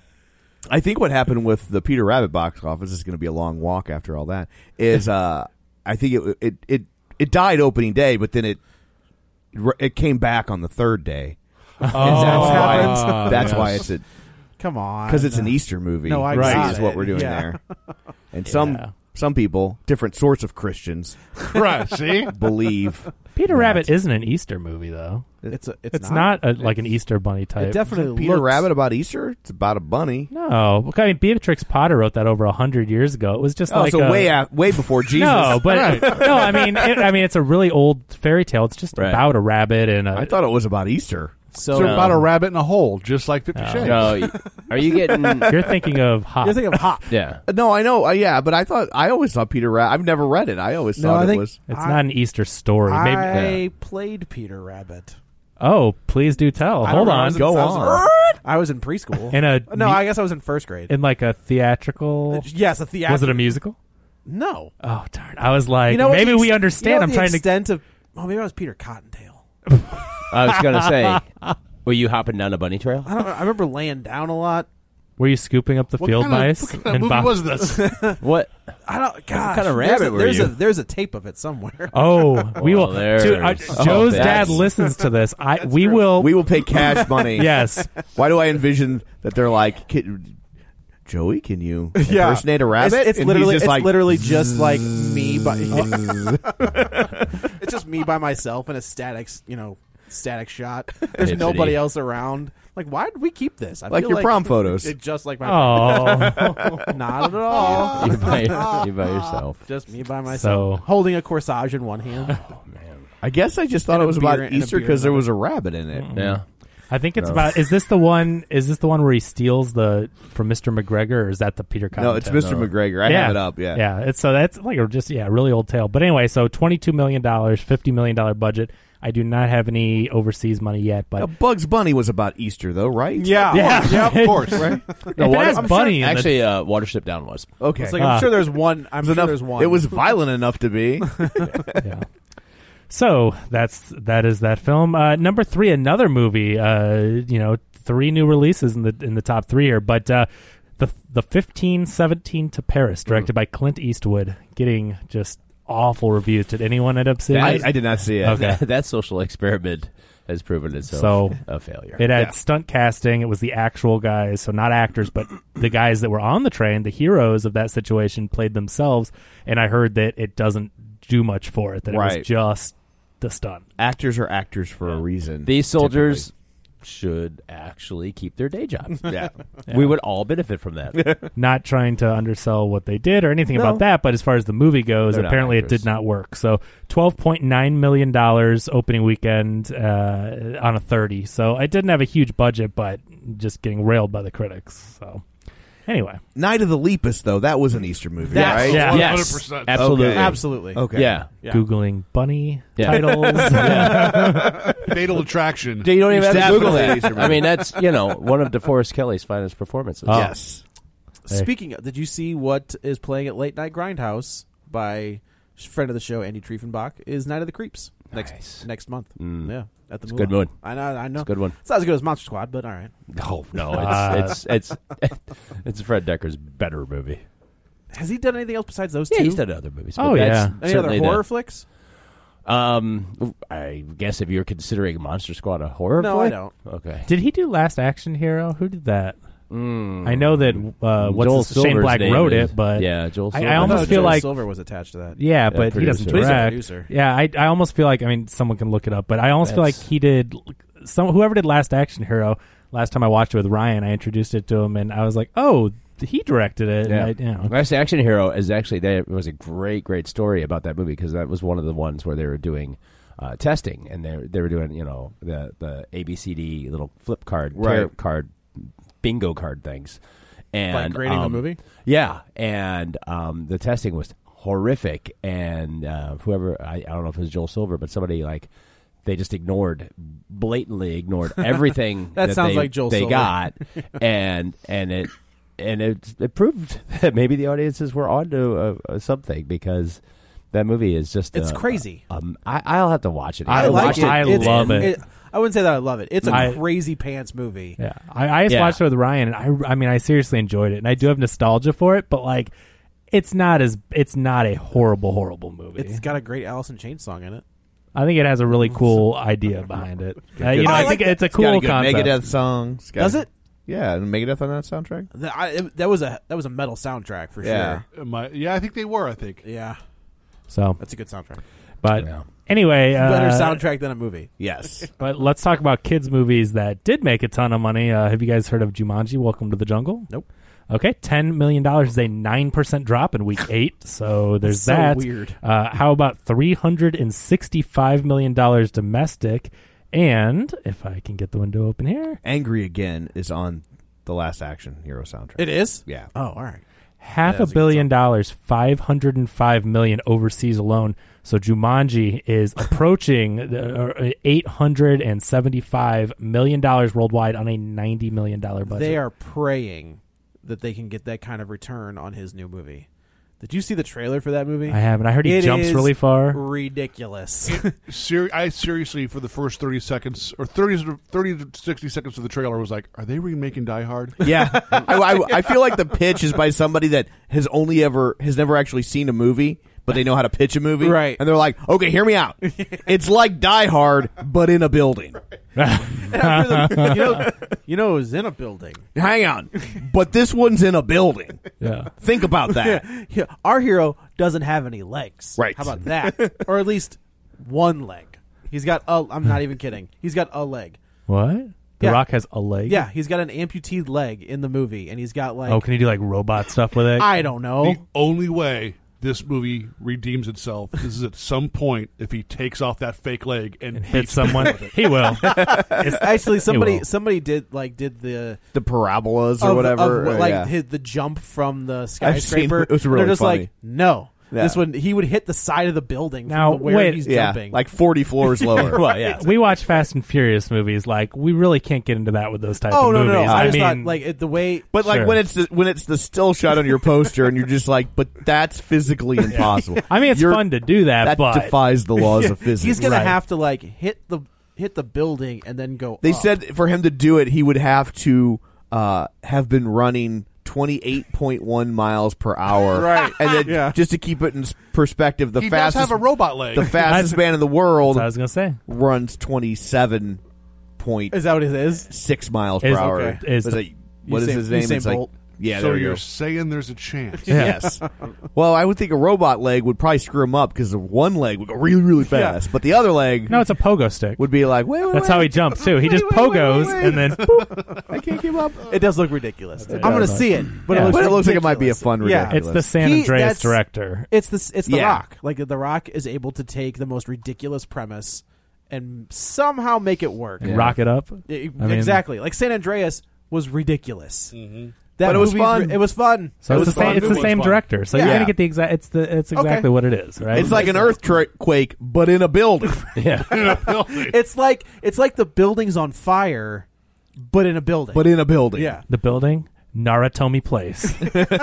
I think what happened with the Peter Rabbit box office is going to be a long walk after all that. Is uh, I think it it it it died opening day, but then it it came back on the third day. Oh, And that's why, happens? that's yes. why it's a Come on. because it's an Easter movie. No, I right, got is it. what we're doing Yeah. there. And some Yeah. some people, different sorts of Christians, Right, see? believe Peter Rabbit isn't an Easter movie, though. It's a, it's, It's not, a, like an Easter bunny type. It definitely Peter looks, Rabbit about Easter. It's about a bunny. No, I mean Beatrix Potter wrote that over a hundred years ago. It was just Oh, like so a, way out, way before Jesus. No, but no, I mean, it, I mean, it's a really old fairy tale. It's just Right. about a rabbit and a. I thought it was about Easter. So, So about a rabbit in a hole, just like Fifty No. Shades. No, y- are you getting? You're thinking of Hop. you're thinking of Hop. Yeah. No, I know. Uh, yeah, but I thought I always thought Peter Rabbit. I've never read it. I always No, thought I it think- was. It's I- not an Easter story. Maybe I Yeah. played Peter Rabbit. Oh, please do tell. I Hold don't know, I on. was in- Go I was in- on. I was in preschool. In a no, mu- I guess I was in first grade. In like a theatrical. Yes, a theatrical. Was it a musical? No. Oh darn! I was like, You know what maybe the ex- we understand. You know I'm the trying to. extent of. Oh, maybe I was Peter Cottontail. I was going to say, were you hopping down a bunny trail? I don't. I remember laying down a lot. Were you scooping up the What field kind of- mice? what kind of and movie bo- was this? What? I don't. Gosh, kind of there's rabbit a, were there's you? A, there's a tape of it somewhere. Oh, we Well, will. there's- Dude, uh, oh, Joe's that's- dad listens to this. I we will. We will pay cash money. Yes. Why do I envision that they're like, "Kid- Joey, can you Yeah. impersonate a rabbit? It's, it's And he's literally just it's like, literally just like me, by it's just me by myself in a static, you know, static shot. There's Hippity. nobody else around. Like, why did we keep this? I Like feel your prom photos. It's just like my. Oh. Not at all. You by, you by yourself. Just me by myself, So- holding a corsage in one hand. I guess I just thought And it a was beer- about and a Easter beer because there in was a rabbit in it. Yeah. I think it's No. about. Is this the one? Is this the one where he steals the from Mister McGregor, or is that the Peter Cottontail? No, it's Mister McGregor. I yeah. have it up. Yeah. yeah. It's so that's like a just yeah, really old tale. But anyway, so twenty-two million dollars, fifty million dollar budget. I do not have any overseas money yet, but Now, Bugs Bunny was about Easter, though, right? Yeah, Yeah. yeah, of course, right? if it has I'm bunny, in the- Actually, uh, Watership Down was. Okay. It's like, Ah. I'm sure there's one. I'm It was sure enough- there's one. It was violent enough to be. yeah. So that's that is that film. Uh, number three, another movie. Uh, you know, three new releases in the in the top three here, but uh, the the fifteen seventeen to Paris, directed by Clint Eastwood, getting just awful reviews. Did anyone end up seeing I, it? I did not see it. Okay. That, that social experiment has proven itself So, a failure. It had Yeah. stunt casting. It was the actual guys, so not actors, but the guys that were on the train, the heroes of that situation, played themselves. And I heard that it doesn't do much for it. That it Right. was just the stunt. Actors are actors for a reason. These soldiers should actually keep their day jobs. Yeah. We would all benefit from that. Not trying to undersell what they did or anything No. about that, but as far as the movie goes, They're not apparently it actors. did not work. So twelve point nine million dollars opening weekend uh, on a thirty. So it didn't have a huge budget, but just getting railed by the critics. So anyway. Night of the Lepus, though, that was an Easter movie, That's- right? Yeah. Yes, one hundred percent. absolutely. Okay. absolutely. Okay. Yeah. Yeah. Googling bunny Yeah. titles. Fatal Attraction. You don't even have to Definitely Google an that. Easter movie. I mean, that's, you know, one of DeForest Kelly's finest performances. Oh. Yes. Speaking of, did you see what is playing at Late Night Grindhouse by friend of the show Andy Triefenbach? Is Night of the Creeps next Nice. next month? Mm. Yeah, at the It's a good Moolah. mood. I know, I know. It's a good one. It's not as good as Monster Squad, but all right. Oh, no. Uh, It's, it's, it's, it's Fred Decker's better movie. Has he done anything else besides those Yeah, two? he's done other movies. Oh, but that's yeah. Any other certainly horror the- flicks? Um, I guess if you're considering Monster Squad a horror No, I flick? don't. Okay. Did he do Last Action Hero? Who did that? Mm. I know that uh, what's Joel his, Shane Silver's Black name wrote is- it, but yeah, Joel I- I Silver. almost thought feel Joel like- Silver was attached to that. yeah, but he doesn't producer. He's a direct. producer. Yeah, I I almost feel like I mean someone can look it up, but I almost feel like That's- he did some whoever did Last Action Hero. Last time I watched it with Ryan, I introduced it to him, and I was like, oh, he directed it. Yeah. And I, you know. Last Action Hero is actually, there was a great, great story about that movie because that was one of the ones where they were doing uh, testing and they they were doing, you know, the the A B C D little flip card, tarot Right. card, bingo card things. And Like grading the um, movie? Yeah, and um, the testing was horrific. And uh, whoever, I, I don't know if it was Joel Silver, but somebody like, they just ignored, blatantly ignored everything That sounds they, like Joel they Silver. got, and and it and it, it proved that maybe the audiences were onto uh, uh, something because that movie is just It's uh, crazy. Um, I, I'll have to watch it. I I like watched it. it. I It's- love it. I wouldn't say that I love it. It's a I- crazy pants movie. Yeah, I, I just Yeah. watched it with Ryan, and I, I mean, I seriously enjoyed it, and I do have nostalgia for it, but like, it's not as, it's not a horrible, horrible movie. It's got a great Alice in Chains song in it. I think it has a really cool idea behind it. Uh, you know, I I, like think that. it's a It's got cool a good concept. Megadeth song. It's got- Does it? Yeah, and Megadeth on that soundtrack. The- I- it- that was a that was a metal soundtrack for Yeah. sure. Am I- yeah, I think they were. I think. Yeah, So, that's a good soundtrack. but Yeah. anyway, uh, Better soundtrack than a movie. Yes. But let's talk about kids' movies that did make a ton of money. Uh, have you guys heard of Jumanji? Welcome to the Jungle. Nope. Okay, ten million dollars is a nine percent drop in week eight. So there's So that. weird. Uh, how about three hundred and sixty-five million dollars domestic? And if I can get the window open here, Angry Again is on the Last Action Hero soundtrack. It is. Yeah. Oh, all right. half Yeah, a billion dollars, five hundred and five million overseas alone. So Jumanji is approaching uh, eight hundred and seventy-five million dollars worldwide on a ninety million dollar budget. They are praying that they can get that kind of return on his new movie. Did you see the trailer for that movie? I haven't. I heard he it jumps is really far. Ridiculous. Ser- I seriously, for the first thirty seconds or thirty, thirty to sixty seconds of the trailer, was like, "Are they remaking Die Hard?" Yeah, I, I, I feel like the pitch is by somebody that has only ever has never actually seen a movie, but they know how to pitch a movie, right? And they're like, "Okay, hear me out. It's like Die Hard, but in a building." the, you know, you know, it was in a building. Hang on, but this one's in a building. Yeah, think about that. Yeah. Yeah. Our hero doesn't have any legs. Right? How about that? Or at least one leg. He's got. A, I'm not even kidding. He's got a leg. What? The Yeah. Rock has a leg? Yeah, he's got an amputee leg in the movie, and he's got like. Oh, can he do like robot stuff with it? I don't know. The only way this movie redeems itself is at some point if he takes off that fake leg and, and hits someone. He will. Actually, somebody will. somebody did like did the the parabolas or of, whatever, of, like yeah. hit the jump from the I've skyscraper. seen it. It was And really they're just funny. like, no. Yeah. This one, he would hit the side of the building Now, from where wait. he's yeah, jumping. like forty floors lower. Well, yeah. We watch Fast and Furious movies. Like, we really can't get into that with those type oh of no, movies. no, no! I, I just mean, thought like it, the way, But like Sure. when it's the, when it's the still shot on your poster, and you're just like, but that's physically impossible. I mean, it's You're- fun to do that, That but defies the laws of physics. he's gonna Right. have to like hit the hit the building and then go. They up. said for him to do it, he would have to uh, have been running twenty-eight point one miles per hour. Right. And then Yeah. just to keep it in s- perspective, the He does fastest have a robot leg. the fastest man in the world that's what I was going to say. runs twenty-seven point Is that what it is? six miles Is- per hour. okay. Is Was the- it- what is Usain- his name? Usain It's like, Bolt. yeah, so there you you're go. saying there's a chance. Yes. Well, I would think a robot leg would probably screw him up because the one leg would go really, really fast, but the other leg No, it's a pogo stick. would be like, wait, wait, That's wait. how he jumps, too. He just Wait, wait, wait, pogos wait, wait. and then boop. I can't keep up. It does look ridiculous. I'm does gonna look- see it, but Yeah. it looks, But it looks like it might be a ridiculous. fun Yeah. ridiculous. It's the San He- Andreas that's- director. It's the it's the Yeah. Rock. Like the Rock is able to take the most ridiculous premise and somehow make it work. Rock it up. I- I mean- exactly. Like San Andreas was ridiculous. Mm-hmm. That But it was movie's fun. ri- It was fun. So it it's was the same. fun. It's the It same was fun. director. So Yeah. you're gonna get the exact. It's the. It's exactly Okay. what it is, right? It's like an earthquake, but in a building. yeah. It's like it's like the building's on fire, but in a building. but in a building. yeah. The building, Naratomi Place.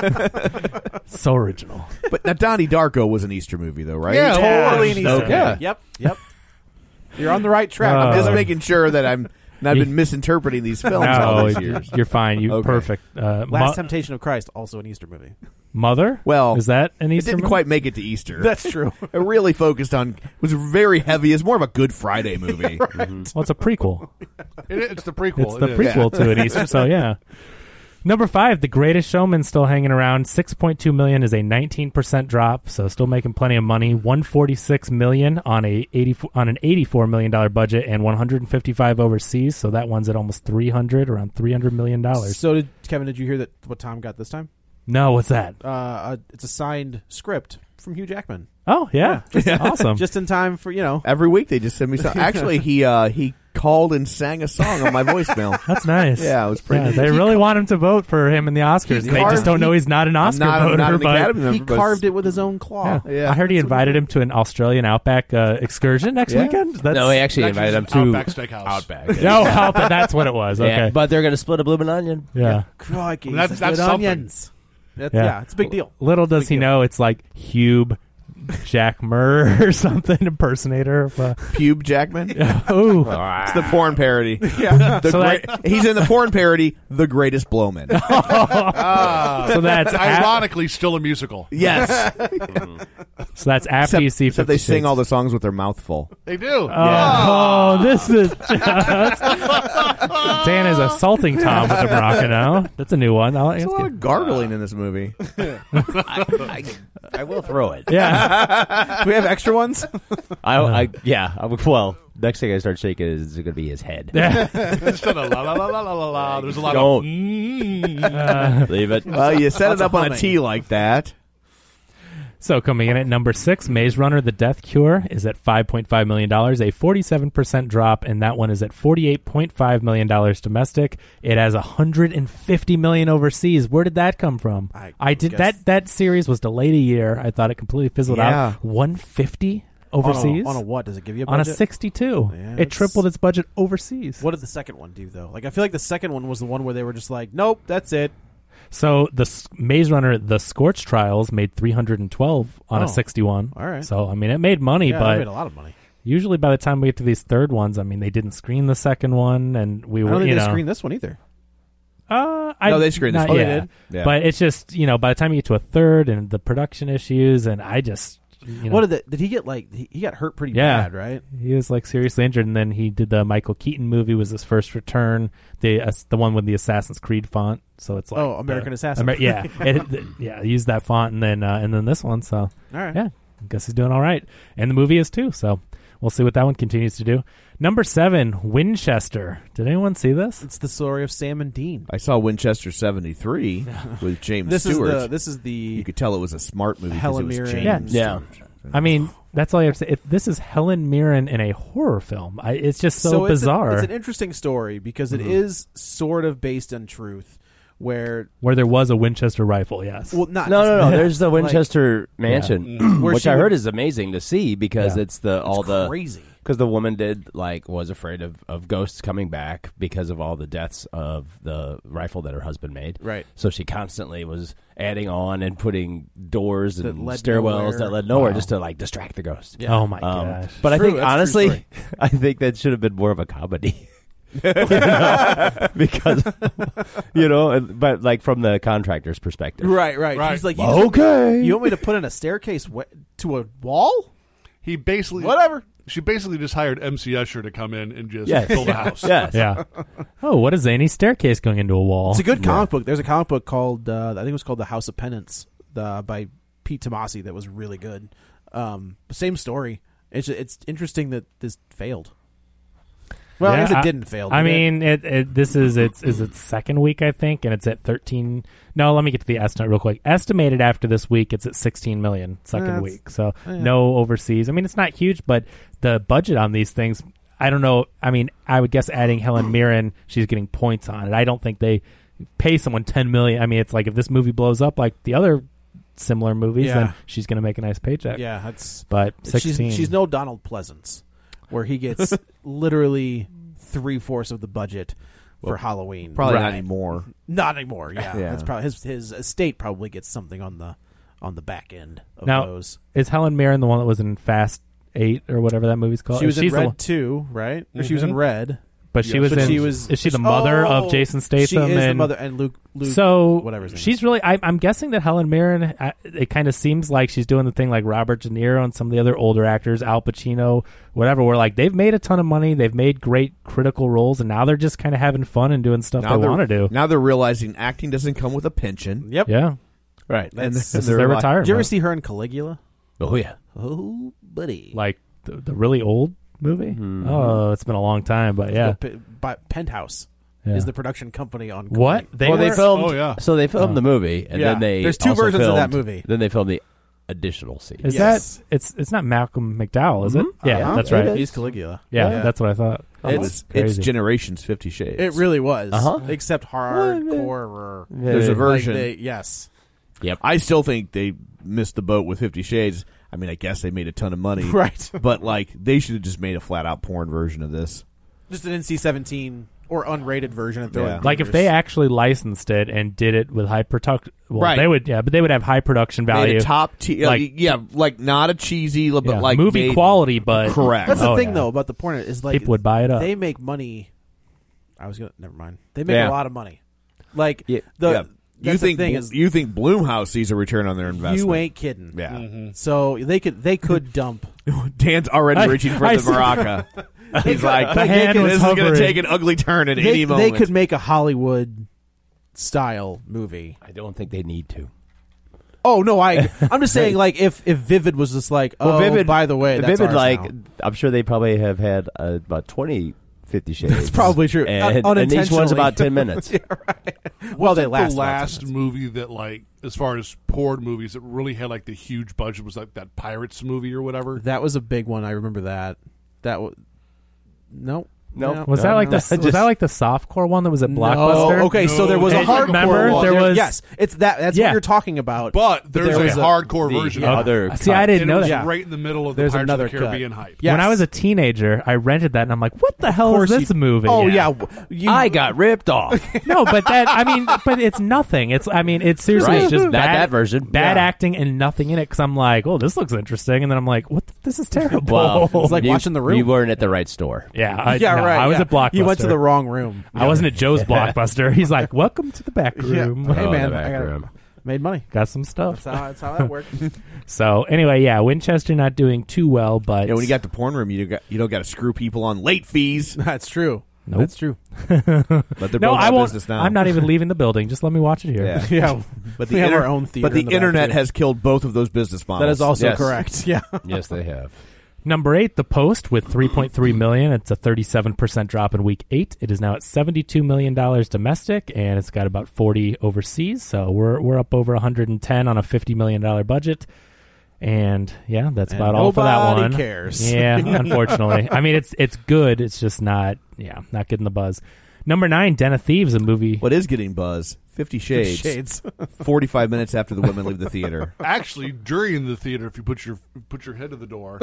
So original. But now Donnie Darko was an Easter movie, though, right? Yeah, Totally well, an Easter okay. egg. Yeah. Yep. Yep. You're on the right track. Uh, I'm just brother. making sure that I'm not You- been misinterpreting these films all No, these years. you're fine. You Okay. perfect. Uh, Last Mo- Temptation of Christ, also an Easter movie. Mother. Well, is that an It Easter? didn't movie? quite make it to Easter. That's true. It really focused on. Was very heavy. It's more of a Good Friday movie. Mhm. Well, it's a prequel. It, it's the prequel. It's the It is. prequel to an Easter. So yeah. Number five, The Greatest Showman, still hanging around. six point two million is a nineteen percent drop, so still making plenty of money. one hundred forty-six million on a eighty on an eighty-four million dollar budget, and one hundred fifty-five overseas. So that one's at almost three hundred, around three hundred million dollars. So did Kevin? Did you hear that? What Tom got this time? No, what's that? Uh, uh, it's a signed script from Hugh Jackman. Oh yeah, awesome. Just in time for you know. Every week they just send me something. Actually, he uh, he called and sang a song on my voicemail. That's nice. Yeah, it was pretty. Yeah, neat. they really want him to vote for him in the Oscars. He They carved- just don't know he- he's not an Oscar not- voter. not an but Academy member, He but- carved it with his own claw. Yeah. Yeah. I heard he invited him to an Australian Outback uh, excursion next Yeah. weekend. That's, No, he actually Actually, invited him it's to Outback Steakhouse. Outback. No, Outback, that's what it was. Okay. Yeah, but they're going to split a bloomin' onion. yeah. Crikey, That's- some that's good something. onions. That's, Yeah. yeah. it's a big deal. Little does Big he deal. know it's like Hube Jack Murr or something, impersonator of. Uh, Pube Jackman. ooh. It's the porn parody. Yeah. The So great, he's in the porn parody, The Greatest Blowman. So that's ap- Ironically, still a musical. Yes. so that's after Except, you see. except they Fifty sing Shades. all the songs with their mouth full. They do. Oh, this is just. Dan is assaulting Tom with a Morocco. That's a new one. I'll, There's a lot of gargling in this movie. I, I, I will throw it. yeah. Do we have extra ones? I, I yeah. I, would- well, next thing I start shaking is going to be his head. Instead of la la la la la la la, there's a lot Don't. of. Mm, Uh, Leave it. Well, you set it Lots up of on a humming. T like that. So coming in at number six, Maze Runner: The Death Cure is at five point five million dollars, a forty-seven percent drop, and that one is at forty-eight point five million dollars domestic. It has one hundred fifty million dollars overseas. Where did that come from? I, I did guess. that. That series was delayed a year. I thought it completely fizzled Yeah. out. one hundred fifty overseas on a, on a what? Does it give you a on budget? a sixty-two? Yeah, it that's- tripled its budget overseas. What did the second one do though? Like I feel like the second one was the one where they were just like, nope, that's it. So the S- Maze Runner: The Scorch Trials made three hundred twelve on Oh. a sixty-one. All right. So I mean, it made money, Yeah, but they made a lot of money. usually by the time we get to these third ones, I mean, they didn't screen the second one, and we I were, don't think you they know, screened this one either. Uh, I, No, they screened this not one. yet. Oh, they did? Yeah. But it's just, you know, by the time you get to a third and the production issues, and I just, you know, What did the, did he get? Like he, he got hurt pretty Yeah. bad, right? he was like seriously injured, and then he did the Michael Keaton movie was his first return, the uh, the one with the Assassin's Creed font. So it's like Oh, American the- Assassin. Amer- yeah, it, the, yeah, he used that font, and then uh, and then this one. So All right. yeah, I guess he's doing all right, and the movie is too. So we'll see what that one continues to do. Number seven, Winchester. Did anyone see this? It's the story of Sam and Dean. I saw Winchester seventy-three with James This Stewart. is the this is the you could tell it was a smart movie because Helen it was Mirren. James Yeah. Stewart. I mean, that's all you have to say. It, this is Helen Mirren in a horror film. I, it's just so, it's a- bizarre. It's, an interesting story because it Mhm. is sort of based on truth, where where there was a Winchester rifle, yes. well, not No, no, no. just- There's the like, Winchester Mansion, Where which she I heard would- is amazing to see because Yeah. it's the all it's the crazy. because the woman did like was afraid of, of ghosts coming back because of all the deaths of the rifle that her husband made. Right. So she constantly was adding on and putting doors That and led stairwells nowhere. that led nowhere Wow. just to like distract the ghost. Yeah. Oh my Um, gosh. but I True, think that's a true honestly, story. I think that should have been more of a comedy. You know? Because you know, and- but like from the contractor's perspective, Right, right. Right. He's like, you just want me- Okay. you want me to put in a staircase we- to a wall? He basically Whatever. She basically just hired M C Escher to come in and just Yes. build a house. Yes. yeah. Oh, what a zany staircase going into a wall. It's a good comic book. There's a comic book called uh, I think it was called The House of Penance the, by Pete Tomasi that was really good. Um, same story. It's it's interesting that this failed. Well, Yeah, I guess I- it didn't fail. I did it? mean, it, it, this is its is its second week, I think, and it's at thirteen. No, let me get to the estimate real quick. Estimated after this week, it's at sixteen million second That's- week. So yeah. no overseas. I mean, it's not huge, but the budget on these things, I don't know. I mean, I would guess adding Helen Mirren, she's getting points on it. I don't think they pay someone ten million. I mean, it's like if this movie blows up like the other similar movies, Yeah. then she's going to make a nice paycheck. yeah, that's But she's sixteen. she's no Donald Pleasance, where he gets literally three fourths of the budget for Halloween. Probably Right. not anymore. Not anymore. Yeah, Yeah. that's probably his his estate probably gets something on the on the back end of Now, those. Is Helen Mirren the one that was in Fast Eight or whatever that movie's called? She was in She's the Red one- two, right? Or she was in Red. But she Yes. was But in. she was. Is she the mother Oh, of Jason Statham? She is the and, mother, and Luke. Luke so whatever his name she's is. really. I, I'm guessing that Helen Mirren. I, it kind of seems like she's doing the thing like Robert De Niro and some of the other older actors, Al Pacino, whatever. Where like they've made a ton of money, they've made great critical roles, and now they're just kind of having fun and doing stuff Now they they're- want to do. Now they're realizing acting doesn't come with a pension. Yep. Yeah, Right. And That's- this is they're their like- retirement. Did you ever see her in Caligula? Oh yeah. Oh, buddy. like the, the really old movie? Oh, it's been a long time, but yeah. The P- by Penthouse Yeah. is the production company on What? Caligula. They well, they were- filmed. Oh, yeah. So they filmed Oh. the movie, and Yeah. then they There's two also versions of that filmed- movie. Then they filmed the additional scene. Is Yes. that it's it's not Malcolm McDowell, is it? Yeah, Uh-huh. that's It right. is. He's Caligula. Yeah, Yeah. that's what I thought. Oh, It's- it's, crazy. it's Generations Fifty Shades. It really was. Uh-huh. Except hardcore. There's a Like version. they- yes. Yep. I still think they missed the boat with Fifty Shades. I mean, I guess they made a ton of money. Right. But, like, they should have just made a flat-out porn version of this. Just an N C seventeen or unrated version of throwing Yeah. Like if they actually licensed it and did it with high production, well, Right. they would, yeah, but they would have high production Made value, a top tier. Like- yeah, like, not a cheesy, but, Yeah, like, movie made- quality, but Correct. That's the Oh, thing, yeah. though, about the porn is like People would buy it up. They make money. I was gonna never mind. They make Yeah. a lot of money. Like Yeah, the yeah. You that's the think thing Blo- is you think Blumhouse sees a return on their investment? you ain't kidding. Yeah. So they could they could dump. Dan's already I- reaching for I the see. maraca. He's like, The hand this was is going to hovering. take an ugly turn at They, any they moment. could make a Hollywood style movie. I don't think they need to. Oh no, I I'm just saying like if if Vivid was just like oh Vivid. by the way that's Vivid, ours like now. I'm sure they probably have had uh, about twenty Fifty Shades. That's probably true. And, Un- and each one's unintentionally. about ten minutes. Yeah, right. Well, they Wasn't last the about last ten minutes. movie that like as far as porn movies that really had like the huge budget was like that Pirates movie or whatever. That was a big one. I remember that. That was nope. Nope. No. Was no, that like no. the was that like the softcore one that was at Blockbuster? No. Okay, No. so there was a Hey, hardcore remember? one. There was- yes, it's that. That's Yeah. what you're talking about. But there's there a was a- hardcore the version. other of it. See, I didn't And know it was that. right in the middle of There's the Pirates another of the Caribbean cut. hype. Yes. When I was a teenager, I rented that, and I'm like, "What the hell is course this you- movie?" Oh yeah, You- I got ripped off. No, but that I mean, but it's nothing. It's I mean, it's seriously Right. it's just Not bad, that version. bad Yeah. acting and nothing in it. Because I'm like, oh, this looks interesting, and then I'm like, what? The, this is terrible. Well, It's like you, watching The Room. You weren't at the right store. yeah, I, yeah, no, right. I was yeah. at Blockbuster. You went to the wrong room. I wasn't at Joe's Blockbuster. He's like, welcome to the back room. Hey Oh, man, the back I got room. made money. Got some stuff. That's how, that's how that works. So anyway, yeah, Winchester not doing too well, but Yeah, when you got the porn room, you don't got, you don't got to screw people on late fees. That's true. Nope. That's true. But they're no, both I out won't. business now. I'm not even leaving the building. Just let me watch it here. Yeah. Yeah, But the, we have inter- our own theater. but the, in the back, internet too. has killed both of those business models. That is also Yes. correct. Yeah. Yes, they have. Number eight, The Post with three point three million. It's a thirty-seven percent drop in week eight. It is now at seventy-two million dollars domestic, and it's got about forty overseas. So we're we're up over one hundred ten on a fifty million dollars budget. And yeah, that's And about all for that nobody one. cares. Yeah, unfortunately. I mean, it's it's good. It's just not yeah, not getting the buzz. Number nine, Den of Thieves, a movie. What is getting buzz? Fifty Shades. Shades. Forty-five minutes after the women leave the theater. Actually, during the theater, if you put your put your head to the door,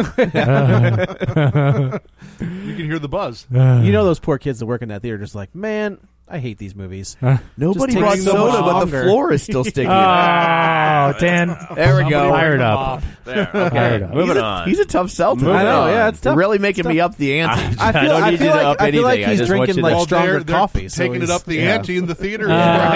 you can hear the buzz. You know those poor kids that work in that theater, just like, man, I hate these movies. Nobody Just brought takes so soda, much but the longer. floor is still sticking. Oh, Dan. There we go. Fired up. There, Fired up. Moving he's a, on. He's a tough sell Moving today. I know, on. yeah, it's tough. You're really making me up the ante. I feel, I don't I need feel you to like, up I feel like anything. I he's just want drinking you to- like Well, stronger they're, they're coffee. so taking it he's- up the yeah. ante in the theater.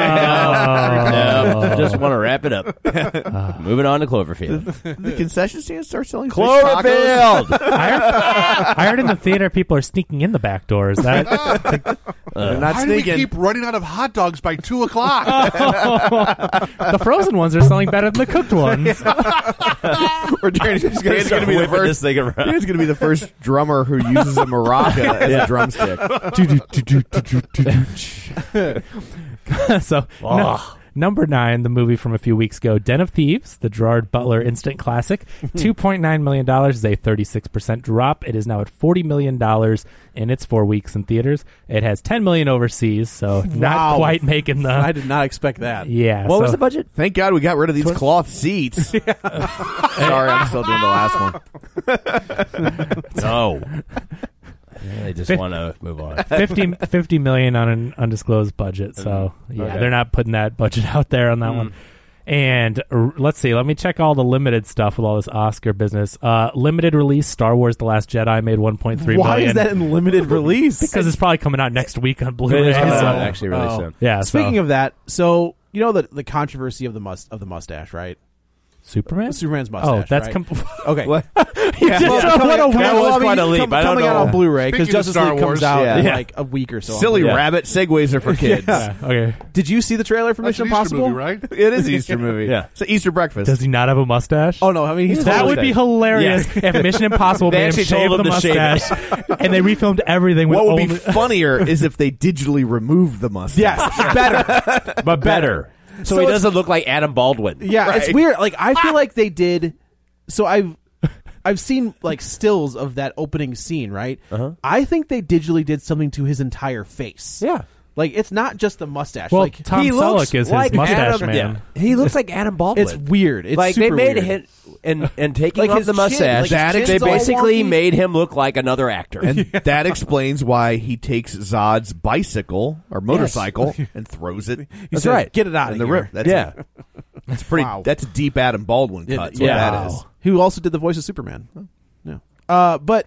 Oh. No, just want to wrap it up. Moving on to Cloverfield. The concession stand starts selling fish tacos. Cloverfield. I heard, I heard in the theater people are sneaking in the back doors. That They're not Why do we sneaking. keep running out of hot dogs by two o'clock? the frozen ones are selling better than the cooked ones. We're trying to, he's going to be the Whipping this first. thing around. He's going to be the first drummer who uses a maraca as a drumstick. so no, number nine, the movie from a few weeks ago, Den of Thieves, the Gerard Butler instant classic. two point nine million dollars is a thirty-six percent drop. It is now at forty million dollars in its four weeks in theaters. It has ten million dollars overseas, so not Wow. quite making the... I did not expect that. yeah. What so, was the budget? Thank God we got rid of these cloth seats. Sorry, I'm still doing the last one. No. I just want to move on. fifty, fifty million on an undisclosed budget. So yeah, Okay. they're not putting that budget out there on that Mm. one. And r- let's see, let me check all the limited stuff with all this Oscar business. Uh, limited release, Star Wars: The Last Jedi made one point three Why million. is that in limited release? Because it's probably coming out next week on It Blu-ray. is coming so- out actually really Oh. soon. Yeah. Speaking so. of that, so you know the the controversy of the must of the mustache, right? Superman, Superman's mustache. Oh, that's right? com- okay. What? Yeah, Just- well, what a coming- weird- That was well, I mean, quite a leap. com- I don't coming out know. on Blu-ray because Speaking of Justice Star League comes Wars, out in yeah. like a week or so. Silly Yeah. rabbit segues are for kids. yeah, okay. Did you see the trailer for That's Mission an Easter Impossible? movie, right? It is an Easter movie. Yeah. It's an Easter breakfast. Does he not have a mustache? Oh no, I mean he's That totally would be Yeah. hilarious if Mission Impossible They made him actually shave told the him to shave it. mustache, and they refilmed everything. With What would only- be funnier is if they digitally removed the mustache. yes, better. But better. So, So he it's- doesn't look like Adam Baldwin. Yeah, it's Right. weird. Like I feel like they did. So I've I've seen like stills of that opening scene. Right. Uh-huh. I think they digitally did something to his entire face. Yeah. Like it's not just the mustache. well, like Tom he looks Selleck is like his mustache Adam, man. Yeah. He looks like Adam Baldwin. it's weird. It's like super they made weird. him and and taking Like off his the chin, mustache. like his that chin's they all basically wonky. made him look like another actor. And that explains why he takes Zod's bicycle or motorcycle and throws it. He That's said, right. Get it out in of the here. river. That's yeah. That's pretty. Wow. That's a deep Adam Baldwin cut. It- That's what yeah. that is. Who also did the voice of Superman? No. Uh, but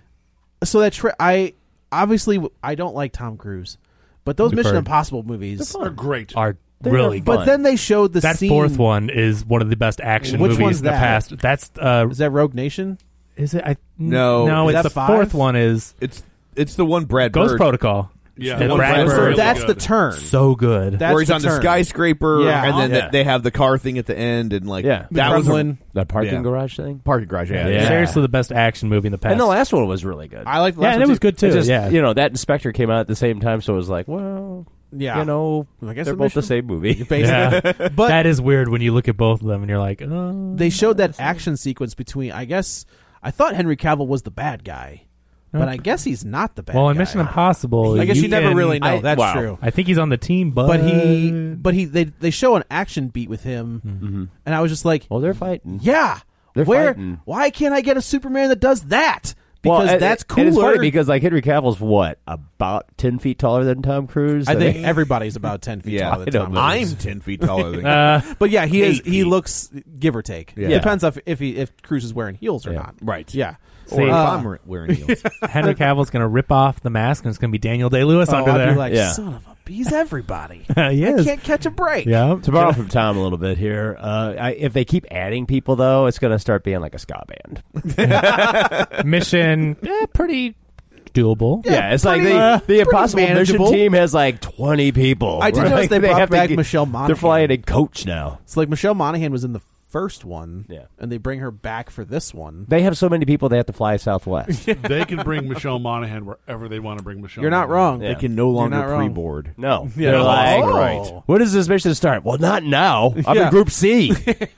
so that tri- I obviously I don't like Tom Cruise, but those We've Mission heard. Impossible movies They're great. Are They really are good. But fun. then they showed the That scene. fourth one is one of the best action Which movies one's in the that? past. That's uh, Is that Rogue Nation? is it? I No. no. Is It's that the five? fourth one. Is It's it's the one Brad Ghost Bird Protocol. Yeah, And one Brad Brad Bird. So Bird. that's Really the good. turn. So good. That's where he's the on the turn. skyscraper, Yeah. and then Yeah. they have the car thing at the end, and like Yeah. that The was a Kremlin. That parking Yeah. garage thing. parking garage. Yeah, Yeah. Seriously, the best action movie in the past. And the last one was really good. I like the yeah, last and it one was too. good too. It's just, yeah, you know, that Inspector came out at the same time, so it was like, well, Yeah. you know, I guess they're the both the mission- same movie. Basically. Yeah. But that is weird when you look at both of them and you're like, oh. they showed that action sequence between. I guess I thought Henry Cavill was the bad guy, but I guess he's not the bad. Well, in guy. Mission Impossible, I guess you, never can- really know. I- That's wow. true. I think he's on the team, but, But he, but he, they they show an action beat with him, Mm-hmm. and I was just like, Well, they're fighting. yeah, They're where? fighting. Why can't I get a Superman that does that? Because well, that's and- cooler. And it's funny because like Henry Cavill's what about ten feet taller than Tom Cruise. I think mean- everybody's about ten feet Yeah, taller I than don't Tom know. Cruise. I'm ten feet taller than uh, But yeah, he is. Eight He feet. looks give or take. Yeah. Depends if if he if Cruise is wearing heels or Yeah. not. right. Yeah. Or See, if uh, I'm wearing heels. Henry Cavill's going to rip off the mask and it's going to be Daniel Day-Lewis Oh, under I'd there. be like, Yeah. son of a. He's everybody. he I is. can't catch a break. Yeah. To borrow from Tom a little bit here, uh, I, if they keep adding people, though, it's going to start being like a ska band. Mission, eh, pretty doable. Yeah, it's like pretty, the, uh, the pretty Impossible Mission manageable. team has like twenty people. I did right? notice they brought have to back get- Michelle Monaghan. They're flying a coach now. It's like Michelle Monaghan was in the first one, Yeah. and they bring her back for this one. They have so many people they have to fly Southwest. They can bring Michelle Monaghan wherever they want to bring Michelle. You're not Monaghan. wrong. Yeah. They can no longer not wrong. pre-board. No, Yeah. they're like, Oh. right. When does this mission start? Well, not now. I'm Yeah. in Group C.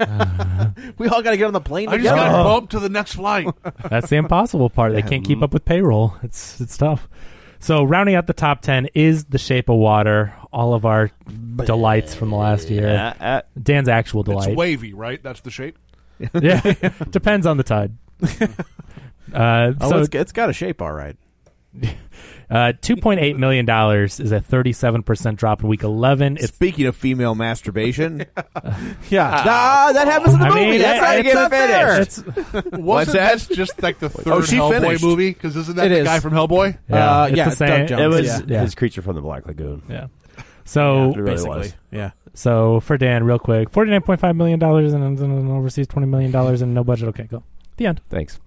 We all got to get on the plane I just together. got bumped to the next flight. That's the impossible part. They can't keep up with payroll. It's it's tough. So rounding out the top ten is The Shape of Water. All of our delights from the last year. Uh, uh, Dan's actual It's delight. wavy, right? That's the shape. Yeah, depends on the tide. Uh, Oh, so it's, it's got a shape, all right. uh, two point eight million dollars is a thirty-seven percent drop in week eleven. It's Speaking of female masturbation, Yeah, Ah, that happens in the I movie. mean, That's it- not, it's it's not not fair. it's, Wasn't that? that just like the third Oh, she Hellboy finished. movie? Because isn't that It the is. guy from Hellboy? yeah, Uh, it's yeah, the Doug same. Jones. it was Yeah. Yeah. his creature from the Black Lagoon. Yeah. So It really Basically, was. yeah. so for Dan, real quick, forty-nine point five million dollars and and overseas twenty million dollars and no budget. Okay, go. The end. Thanks.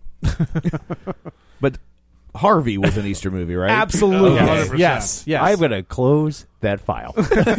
but Harvey was an Easter movie, right? Absolutely. one hundred percent. Yes. Yes. I'm gonna close that file.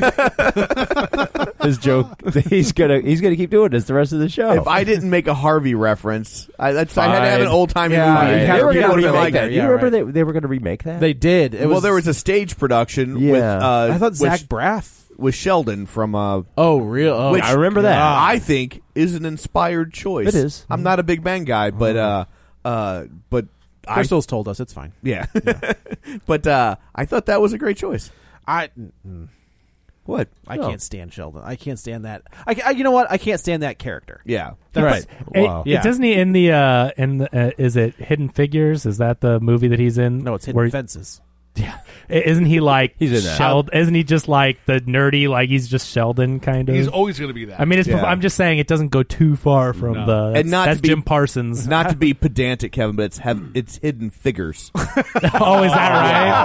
His joke. He's gonna he's gonna keep doing this the rest of the show. If I didn't make a Harvey reference, I, that's, I had to have an Fine. old timey Yeah, movie. you they had- were you gonna had to remake like that. that. You Yeah, remember right. they they were gonna remake that? They did. It well, was, there was a stage production with Yeah. uh, I thought with, Zach Braff. with Sheldon from uh, Oh, real? Oh, which I remember that. God. I think is an inspired choice. It is. I'm not a Big Bang guy, but uh, uh, but I Crystal's told us it's fine. yeah, but uh, I thought that was a great choice. I. mm, What? I No. can't stand Sheldon. I can't stand that. I, I- you know what? I can't stand that character. Yeah, Right. It, Wow. Yeah. it doesn't he in the uh in the, uh, is it Hidden Figures? Is that the movie that he's in? No, it's Hidden Where- Fences. Yeah, isn't he like He's in that. Sheldon? Isn't he just like the nerdy? Like he's just Sheldon kind of. He's always going to be that. I mean, it's, Yeah. I'm just saying it doesn't go too far from No. the. That's, And not that's to be- Jim Parsons. not to be pedantic, Kevin, but it's have, it's Hidden Figures. Oh, is that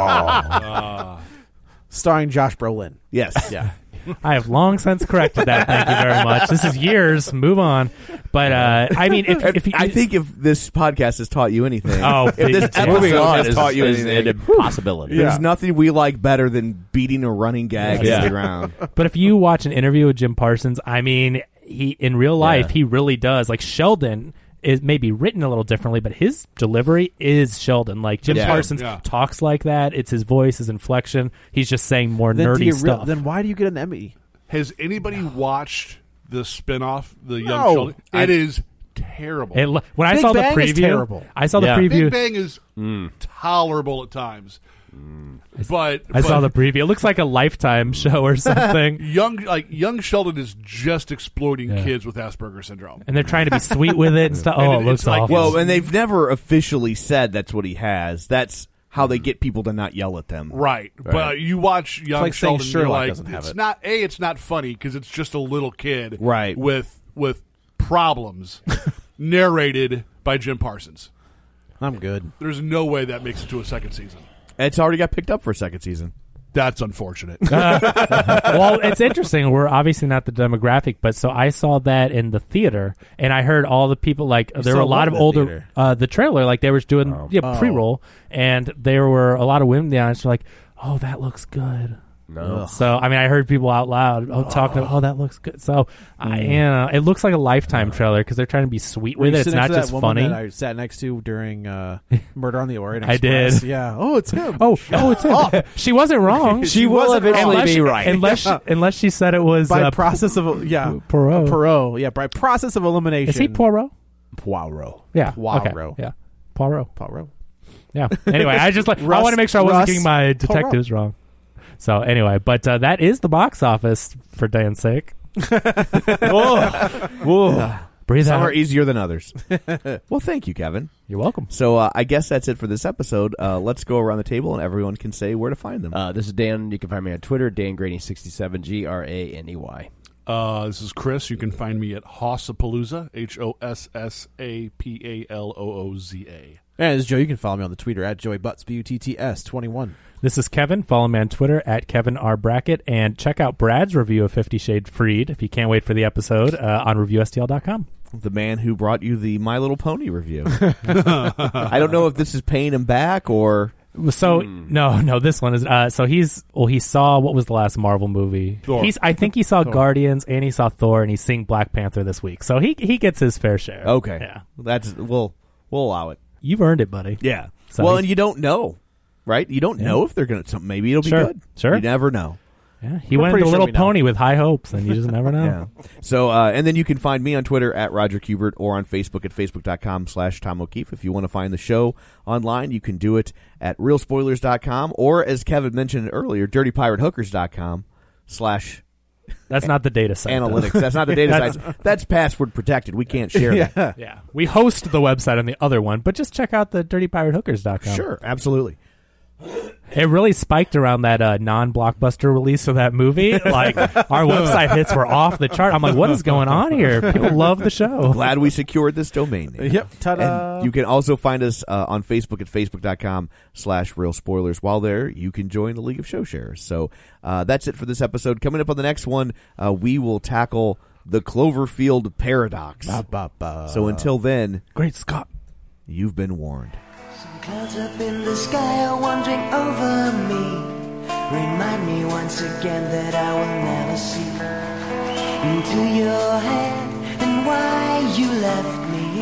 right? Starring Josh Brolin. Yes. Yeah. I have long since corrected that. Thank you very much. This is years. Move on. But uh, I mean, if, if you, I think if this podcast has taught you anything, Oh, if this yeah. episode Moving on has is, taught you is anything, an impossibility. there's nothing we like better than beating a running gag Yeah. into the ground. But if you watch an interview with Jim Parsons, I mean, he in real life Yeah. he really does. Like Sheldon is maybe written a little differently, but his delivery is Sheldon. Like Jim Yeah. Parsons Yeah. talks like that. It's his voice, his inflection. He's just saying more Then, do nerdy you re- stuff. then why do you get an Emmy? Has anybody watched the spinoff, The Young No. Sheldon? I- It is terrible. It lo- when I Big saw Bang the is preview, terrible. I saw the Yeah. preview. Big Bang is tolerable at times, but I saw the but preview. It looks like a Lifetime show or something. young like young Sheldon is just exploiting Yeah. kids with Asperger's syndrome. And they're trying to be sweet with it and stuff. Oh, And it it- looks it's like- awful. Well, and they've never officially said that's what he has. That's how they get people to not yell at them. Right. But you watch young like saying Sheldon, you're Sherlock like, doesn't have it's it. not a. It's not funny because it's just a little kid, Right. With with problems, narrated by Jim Parsons. I'm good. There's no way that makes it to a second season. It's already got picked up for a second season. That's unfortunate. Well, it's interesting. We're obviously not the demographic, but so I saw that in the theater, and I heard all the people like there were saw a lot what of in the older theater? uh, the trailer, like they were doing yeah, Oh. pre-roll, and there were a lot of women in the audience were like, "Oh, that looks good." No. So I mean, I heard people out loud oh, talking. Oh, that looks good. So I, you know, it looks like a Lifetime trailer because they're trying to be sweet with it. It's not just funny. That I sat next to during uh, Murder on the Orient I Express. did. Yeah. Oh, it's him. Oh, oh, it's him. oh. She wasn't wrong. She, she will eventually unless, be right. Unless, yeah. she, unless she said it was by uh, process of yeah Poirot. Poirot. Yeah, by process of elimination. Is he Poirot? Poirot. Yeah. Poirot. Okay. Yeah. Poirot. Poirot. Yeah. Anyway, I just like I want to make sure I wasn't Russ, getting my detectives Poirot. wrong. So anyway, but uh, that is the box office for Dan's sake. Whoa. Whoa. Breathe Some out. are easier than others. Well, thank you, Kevin. You're welcome. So uh, I guess that's it for this episode. Uh, let's go around the table and everyone can say where to find them. Uh, this is Dan. You can find me on Twitter, Dan Graney sixty-seven, G R A N E Y. Uh, this is Chris. You can find me at Hossapalooza, H O S S A P A L O O Z A. And this is Joe. You can follow me on the Twitter at Joey Butts, B U T T S twenty-one. This is Kevin. Follow me on Twitter at Kevin R. Brackett. And check out Brad's review of Fifty Shades Freed if you can't wait for the episode uh, on review S T L dot com. The man who brought you the My Little Pony review. I don't know if this is paying him back or... So no, no, this one is. Uh, so he's well. He saw what was the last Marvel movie? Thor. He's. I think he saw Thor. Guardians and he saw Thor and he's seeing Black Panther this week. So he he gets his fair share. Okay. Yeah. That's we'll we'll allow it. You've earned it, buddy. Yeah. So well, he- and you don't know, right? You don't Yeah. know if they're gonna. So maybe it'll be Sure. good. Sure. You never know. Yeah. He We're went pretty into sure Little we know. Pony with high hopes, and you just never know. Yeah. So, uh, and then you can find me on Twitter at Roger Kubert or on Facebook at facebook.com slash Tom O'Keefe. If you want to find the show online, you can do it at real spoilers dot com or, as Kevin mentioned earlier, dirty pirate hookers dot com slash That's not the data site. though. analytics. That's not the data That's- site. That's password protected. We can't share that. Yeah. We host the website on the other one, but just check out the dirty pirate hookers dot com. Sure, absolutely. It really spiked around that uh, non-blockbuster release of that movie. Like, our website hits were off the chart. I'm like, what is going on here? People love the show. Glad we secured this domain name. Yep. Ta-da. And you can also find us uh, on Facebook at facebook.com slash real spoilers. While there, you can join the League of Show Sharers. So uh, that's it for this episode. Coming up on the next one, uh, we will tackle the Cloverfield paradox. Ba, ba, ba. So until then, Great Scott. you've been warned. Some clouds up in the sky are wandering over me. Remind me once again that I will never see into your head and why you left me.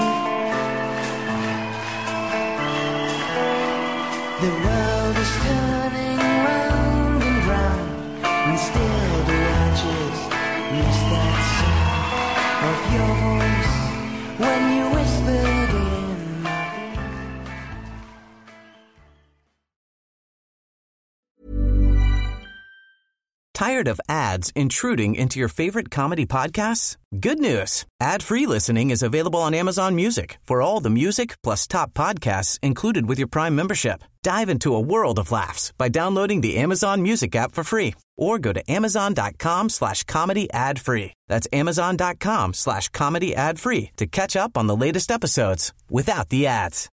The world is turning round and round, and still do I just miss that sound of your voice when you whispered in my ear. Tired of ads intruding into your favorite comedy podcasts? Good news. Ad-free listening is available on Amazon Music for all the music plus top podcasts included with your Prime membership. Dive into a world of laughs by downloading the Amazon Music app for free or go to amazon.com slash comedy ad free. That's amazon.com slash comedy ad free to catch up on the latest episodes without the ads.